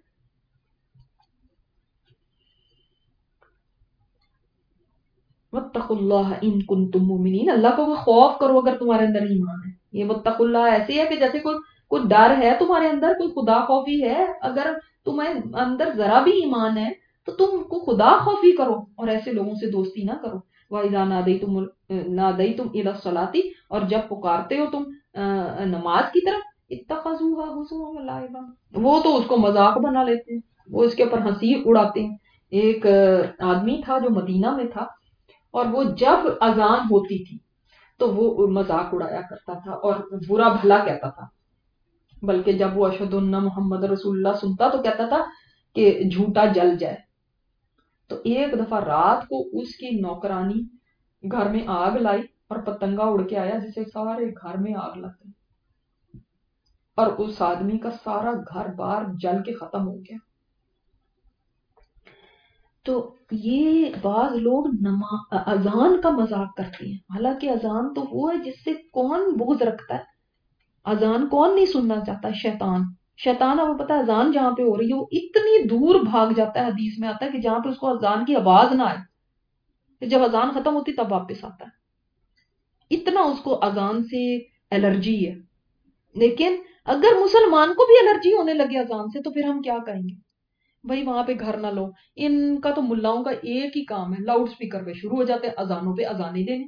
واتقوا اللہ ان کنتم مومنین, اللہ کو خوف کرو اگر تمہارے اندر ایمان ہے. یہ واتقوا اللہ ایسے ہے کہ جیسے کوئی ڈر ہے تمہارے اندر, کوئی خدا خوفی ہے. اگر تمہیں اندر ذرا بھی ایمان ہے تو تم کو خدا خوفی کرو, اور ایسے لوگوں سے دوستی نہ کرو. وَإِذَا نَادَيْتُمْ إِلَى الصَّلَاةِ, اور جب پکارتے ہو تم نماز کی طرف اتخذوها ہزوا ولعبا، وہ تو اس کو مذاق بنا لیتے ہیں، وہ اس کے اوپر ہنسی اڑاتے ہیں۔ ایک آدمی تھا جو مدینہ میں تھا، اور وہ جب اذان ہوتی تھی تو وہ مذاق اڑایا کرتا تھا اور برا بھلا کہتا تھا، بلکہ جب وہ اشہد ان محمد رسول اللہ سنتا تو کہتا تھا کہ جھوٹا جل جائے۔ تو ایک دفعہ رات کو اس کی نوکرانی گھر میں آگ لائی اور پتنگا اڑ کے آیا جسے سارے گھر میں آگ لگ گئی، اور اس آدمی کا سارا گھر بار جل کے ختم ہو گیا۔ تو یہ بعض لوگ اذان کا مذاق کرتے ہیں، حالانکہ اذان تو وہ ہے جس سے کون بغض رکھتا ہے؟ اذان کون نہیں سننا چاہتا؟ شیطان۔ شیطان، آپ کو پتا ہے اذان جہاں پہ ہو رہی ہے وہ اتنی دور بھاگ جاتا ہے، حدیث میں آتا ہے کہ جہاں پہ اس کو اذان کی آواز نہ آئے، پھر جب اذان ختم ہوتی تب واپس آتا ہے، اتنا اس کو اذان سے الرجی ہے۔ لیکن اگر مسلمان کو بھی الرجی ہونے لگے اذان سے تو پھر ہم کیا کہیں گے؟ بھائی وہاں پہ گھر نہ لو، ان کا تو ملاؤں کا ایک ہی کام ہے، لاؤڈ سپیکر پہ شروع ہو جاتے ہیں اذانوں پہ اذانیں دینے۔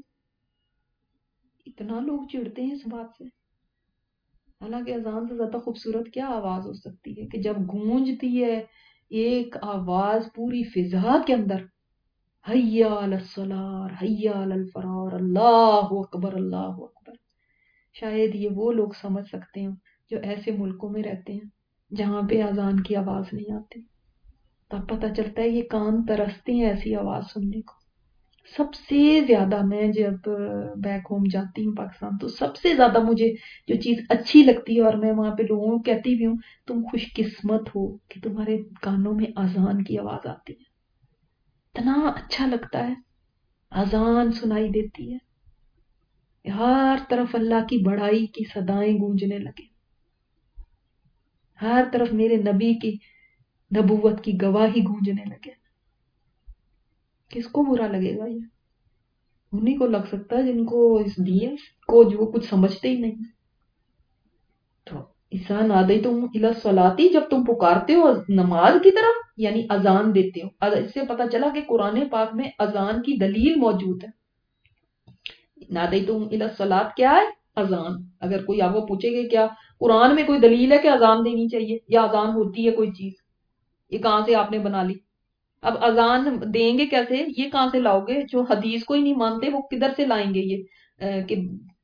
اتنا لوگ چڑھتے ہیں اس بات سے، حالانکہ اذان سے زیادہ خوبصورت کیا آواز ہو سکتی ہے کہ جب گونجتی ہے ایک آواز پوری فضا کے اندر، حی علی الصلاۃ حی علی الفلاح، اللہ اکبر اللہ اکبر۔ شاید یہ وہ لوگ سمجھ سکتے ہیں جو ایسے ملکوں میں رہتے ہیں جہاں پہ اذان کی آواز نہیں آتی، تب پتہ چلتا ہے یہ کان ترستے ہیں ایسی آواز سننے کو۔ سب سے زیادہ میں جب بیک ہوم جاتی ہوں پاکستان تو سب سے زیادہ مجھے جو چیز اچھی لگتی ہے، اور میں وہاں پہ لوگوں کو کہتی بھی ہوں تم خوش قسمت ہو کہ تمہارے کانوں میں اذان کی آواز آتی ہے، اتنا اچھا لگتا ہے، اذان سنائی دیتی ہے، ہر طرف اللہ کی بڑائی کی صدائیں گونجنے لگے، ہر طرف میرے نبی کی نبوت کی گواہی گونجنے لگے۔ کس کو برا لگے گا؟ یہ انہیں کو لگ سکتا ہے جن کو اس دین کو جو کچھ سمجھتے ہی نہیں۔ تو اذا نادیتم الی الصلاۃ، جب تم پکارتے ہو نماز کی طرف یعنی اذان دیتے ہو۔ اس سے پتہ چلا کہ قرآن پاک میں اذان کی دلیل موجود ہے۔ نادیتم الی الصلاۃ کیا ہے؟ اذان۔ اگر کوئی آپ کو پوچھے گا کیا قرآن میں کوئی دلیل ہے کہ اذان دینی چاہیے یا اذان ہوتی ہے کوئی چیز، یہ کہاں سے آپ نے بنا لی؟ اب اذان دیں گے کیسے؟ یہ کہاں سے لاؤ گے؟ جو حدیث کو ہی نہیں مانتے وہ کدھر سے لائیں گے یہ کہ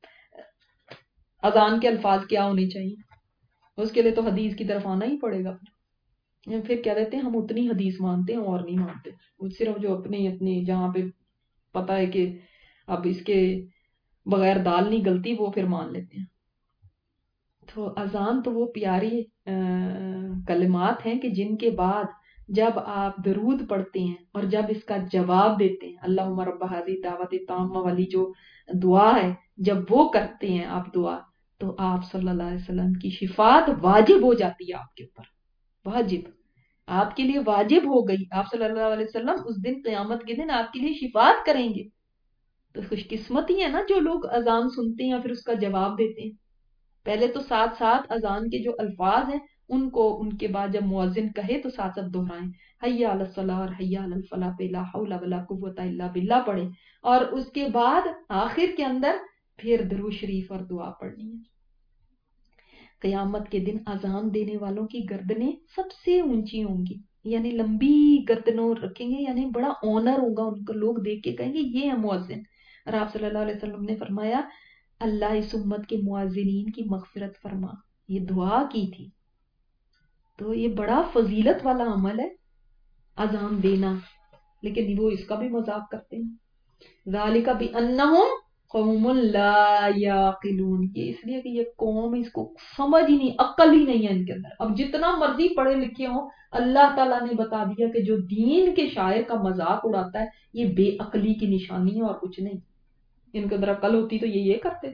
اذان کے الفاظ کیا ہونے چاہیے؟ اس کے لیے تو حدیث کی طرف آنا ہی پڑے گا۔ پھر کیا دیتے ہیں ہم اتنی حدیث مانتے ہیں اور نہیں مانتے، صرف جو اپنی جہاں پہ پتہ ہے کہ اب اس کے بغیر دال نہیں گلتی وہ پھر مان لیتے ہیں۔ تو اذان تو وہ پیاری کلمات ہیں کہ جن کے بعد جب آپ درود پڑھتے ہیں اور جب اس کا جواب دیتے ہیں، اللہم رب ہذہ الدعوۃ التامہ والی جو دعا ہے، جب وہ کرتے ہیں آپ دعا، تو آپ صلی اللہ علیہ وسلم کی شفاعت واجب ہو جاتی ہے آپ کے اوپر، واجب، آپ کے لیے واجب ہو گئی۔ آپ صلی اللہ علیہ وسلم اس دن قیامت کے دن آپ کے لیے شفاعت کریں گے۔ تو خوش قسمتی ہے نا جو لوگ اذان سنتے ہیں یا پھر اس کا جواب دیتے ہیں۔ پہلے تو ساتھ ساتھ اذان کے جو الفاظ ہیں ان کو ان کے بعد جب مؤذن کہے تو ساتھ ساتھ دہرائیں، حی علی الصلاۃ اور حی علی الفلاح پہ لا حول ولا قوت الا باللہ پڑھیں، اور اس کے بعد آخر کے اندر پھر درود شریف اور دعا پڑھنی ہے۔ قیامت کے دن اذان دینے والوں کی گردنیں سب سے اونچی ہوں گی، یعنی لمبی گردنوں رکھیں گے، یعنی بڑا آنر ہوگا ان کو، لوگ دیکھ کے کہیں گے یہ ہے مؤذن۔ اور آپ صلی اللہ علیہ وسلم نے فرمایا اللہ اس امت کے مؤذنین کی مغفرت فرما، یہ دعا کی تھی۔ تو یہ بڑا فضیلت والا عمل ہے اذان دینا، لیکن وہ اس کا بھی مذاق کرتے ہیں۔ ذالک بانہم قوم لا یعقلون، یہ اس لیے کہ یہ قوم اس کو سمجھ ہی نہیں، عقل ہی نہیں ہے ان کے اندر۔ اب جتنا مرضی پڑھے لکھے ہوں، اللہ تعالیٰ نے بتا دیا کہ جو دین کے شاعر کا مذاق اڑاتا ہے یہ بے عقلی کی نشانی ہے اور کچھ نہیں۔ ان کے اندر عقل ہوتی تو یہ کرتے۔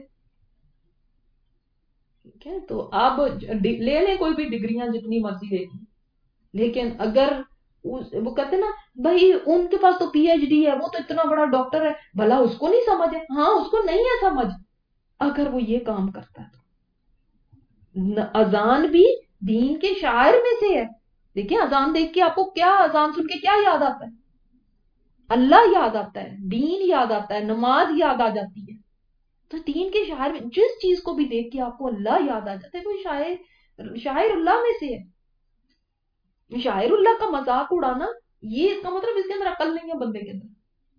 ٹھیک ہے، تو اب لے لیں کوئی بھی ڈگریاں جتنی مرضی لے لیں، لیکن اگر وہ کہتے نا بھائی ان کے پاس تو پی ایچ ڈی ہے، وہ تو اتنا بڑا ڈاکٹر ہے، بھلا اس کو نہیں سمجھ ہے؟ ہاں اس کو نہیں ہے سمجھ، اگر وہ یہ کام کرتا ہے تو اذان بھی دین کے شاعر میں سے ہے۔ دیکھیں اذان دیکھ کے آپ کو کیا، اذان سن کے کیا یاد آتا ہے؟ اللہ یاد آتا ہے، دین یاد آتا ہے، نماز یاد آ جاتی ہے۔ تو دین کے شاعر میں جس چیز کو بھی دیکھ کے آپ کو اللہ یاد آ جاتا ہے وہ شاعر اللہ میں سے ہے. شاعر اللہ کا مذاق اڑانا، یہ اس کا مطلب اس کے اندر عقل نہیں ہے بندے کے اندر.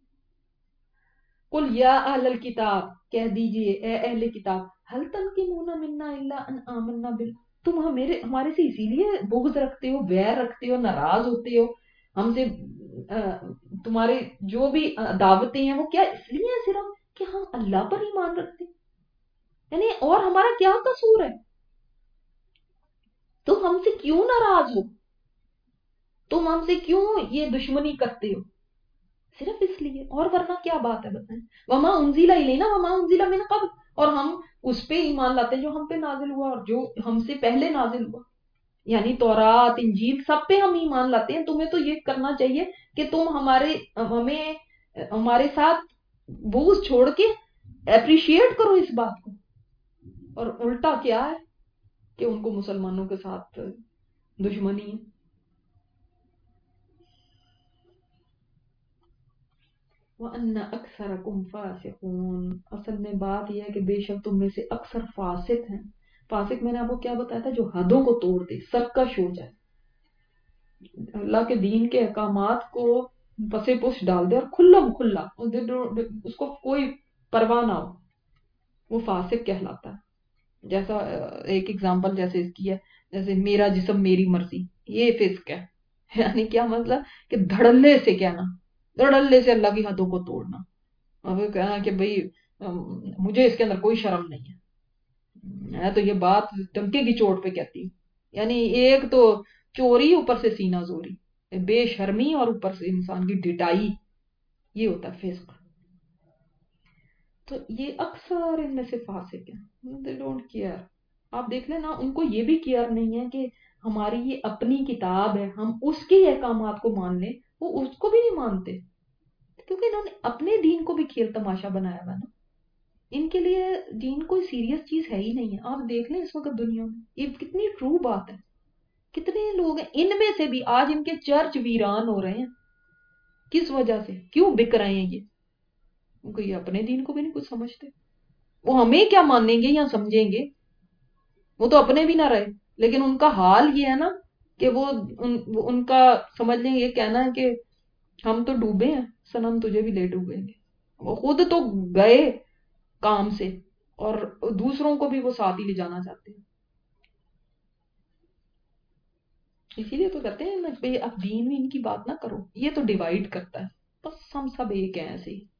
قل یا اہل الکتاب، کہہ دیجئے اے اہل کتاب، ہل تنقمون منا الا ان آمنا تم ہمارے سے اسی لیے بغض رکھتے ہو، ویر رکھتے ہو، ناراض ہوتے ہو ہم سے. تمہارے جو بھی دعوتیں ہیں وہ کیا اس لیے ہیں صرف کہ ہم اللہ پر ایمان رکھتے ہیں. یعنی اور ہمارا کیا قصور ہے؟ تم ہم سے کیوں ناراض ہو؟ تم ہم سے کیوں یہ دشمنی کرتے ہو؟ صرف اس لیے، اور ورنہ کیا بات ہے بتائیں. وما انزل الینا وما انزل من قبل، اور ہم اس پہ ایمان لاتے ہیں جو ہم پہ نازل ہوا اور جو ہم سے پہلے نازل ہوا. یعنی تورات انجیل سب پہ ہم ایمان لاتے ہیں. تمہیں تو یہ کرنا چاہیے کہ تم ہمارے ساتھ بغض چھوڑ کے اپریشیٹ کرو اس بات کو. اور الٹا کیا ہے کہ ان کو مسلمانوں کے ساتھ دشمنی ہے. وَأَنَّ أَكْثَرَكُمْ فَاسِقُونَ، اصل میں بات یہ ہے کہ بے شک تم میں سے اکثر فاسق ہیں. فاسق میں نے آپ کو کیا بتایا تھا؟ جو حدوں کو توڑ دے، سرکش ہو جائے، اللہ کے دین کے احکامات کو پسے پش ڈال دے اور کھلا اس کو کوئی پرواہ نہ ہو، وہ فاسق کہلاتا ہے. جیسا ایک ایگزامپل جیسے اس کی ہے، جیسے میرا جسم میری مرضی، یہ فسق ہے. یعنی کیا مطلب کہ دھڑلے سے کہنا، دھڑلے سے اللہ کی حدوں کو توڑنا، اور وہ کہنا کہ بھئی مجھے اس کے اندر کوئی شرم نہیں ہے، میں تو یہ بات ڈنکے کی چوٹ پہ کہتی ہوں. یعنی ایک تو چوری، اوپر سے سینہ زوری، بے شرمی، اور اوپر سے انسان کی ڈٹائی، یہ ہوتا ہے فسق. تو یہ اکثر ان میں سے فاسق ہیں. they don't care. آپ دیکھ لیں نا، ان کو یہ بھی کیئر نہیں ہے کہ ہماری یہ اپنی کتاب ہے، ہم اس کے احکامات کو مان لیں. وہ اس کو بھی نہیں مانتے کیونکہ انہوں نے اپنے دین کو بھی کھیل تماشا بنایا ہوا نا. ان کے لیے دین کوئی سیریس چیز ہے ہی نہیں ہے. آپ دیکھ لیں اس وقت دنیا میں یہ کتنی ٹرو بات ہے. کتنے لوگ ہیں ان میں سے بھی آج ان کے چرچ ویران ہو رہے ہیں. کس وجہ سے؟ کیوں بک رہے ہیں یہ؟ کیونکہ یہ اپنے دین کو بھی نہیں کچھ سمجھتے. وہ ہمیں کیا مانیں گے یا سمجھیں گے؟ وہ تو اپنے بھی نہ رہے. لیکن ان کا حال یہ ہے نا کہ وہ ان کا سمجھ لیں یہ کہنا ہے کہ ہم تو ڈوبے ہیں سنم، تجھے بھی لے ڈوبیں گے. وہ خود تو گئے کام سے اور دوسروں کو بھی وہ ساتھ ہی لے جانا چاہتے ہیں. اسی لیے تو کہتے ہیں اب دین میں ان کی بات نہ کرو، یہ تو ڈیوائیڈ کرتا ہے. بس ہم سب ایک ہیں ایسے ہی.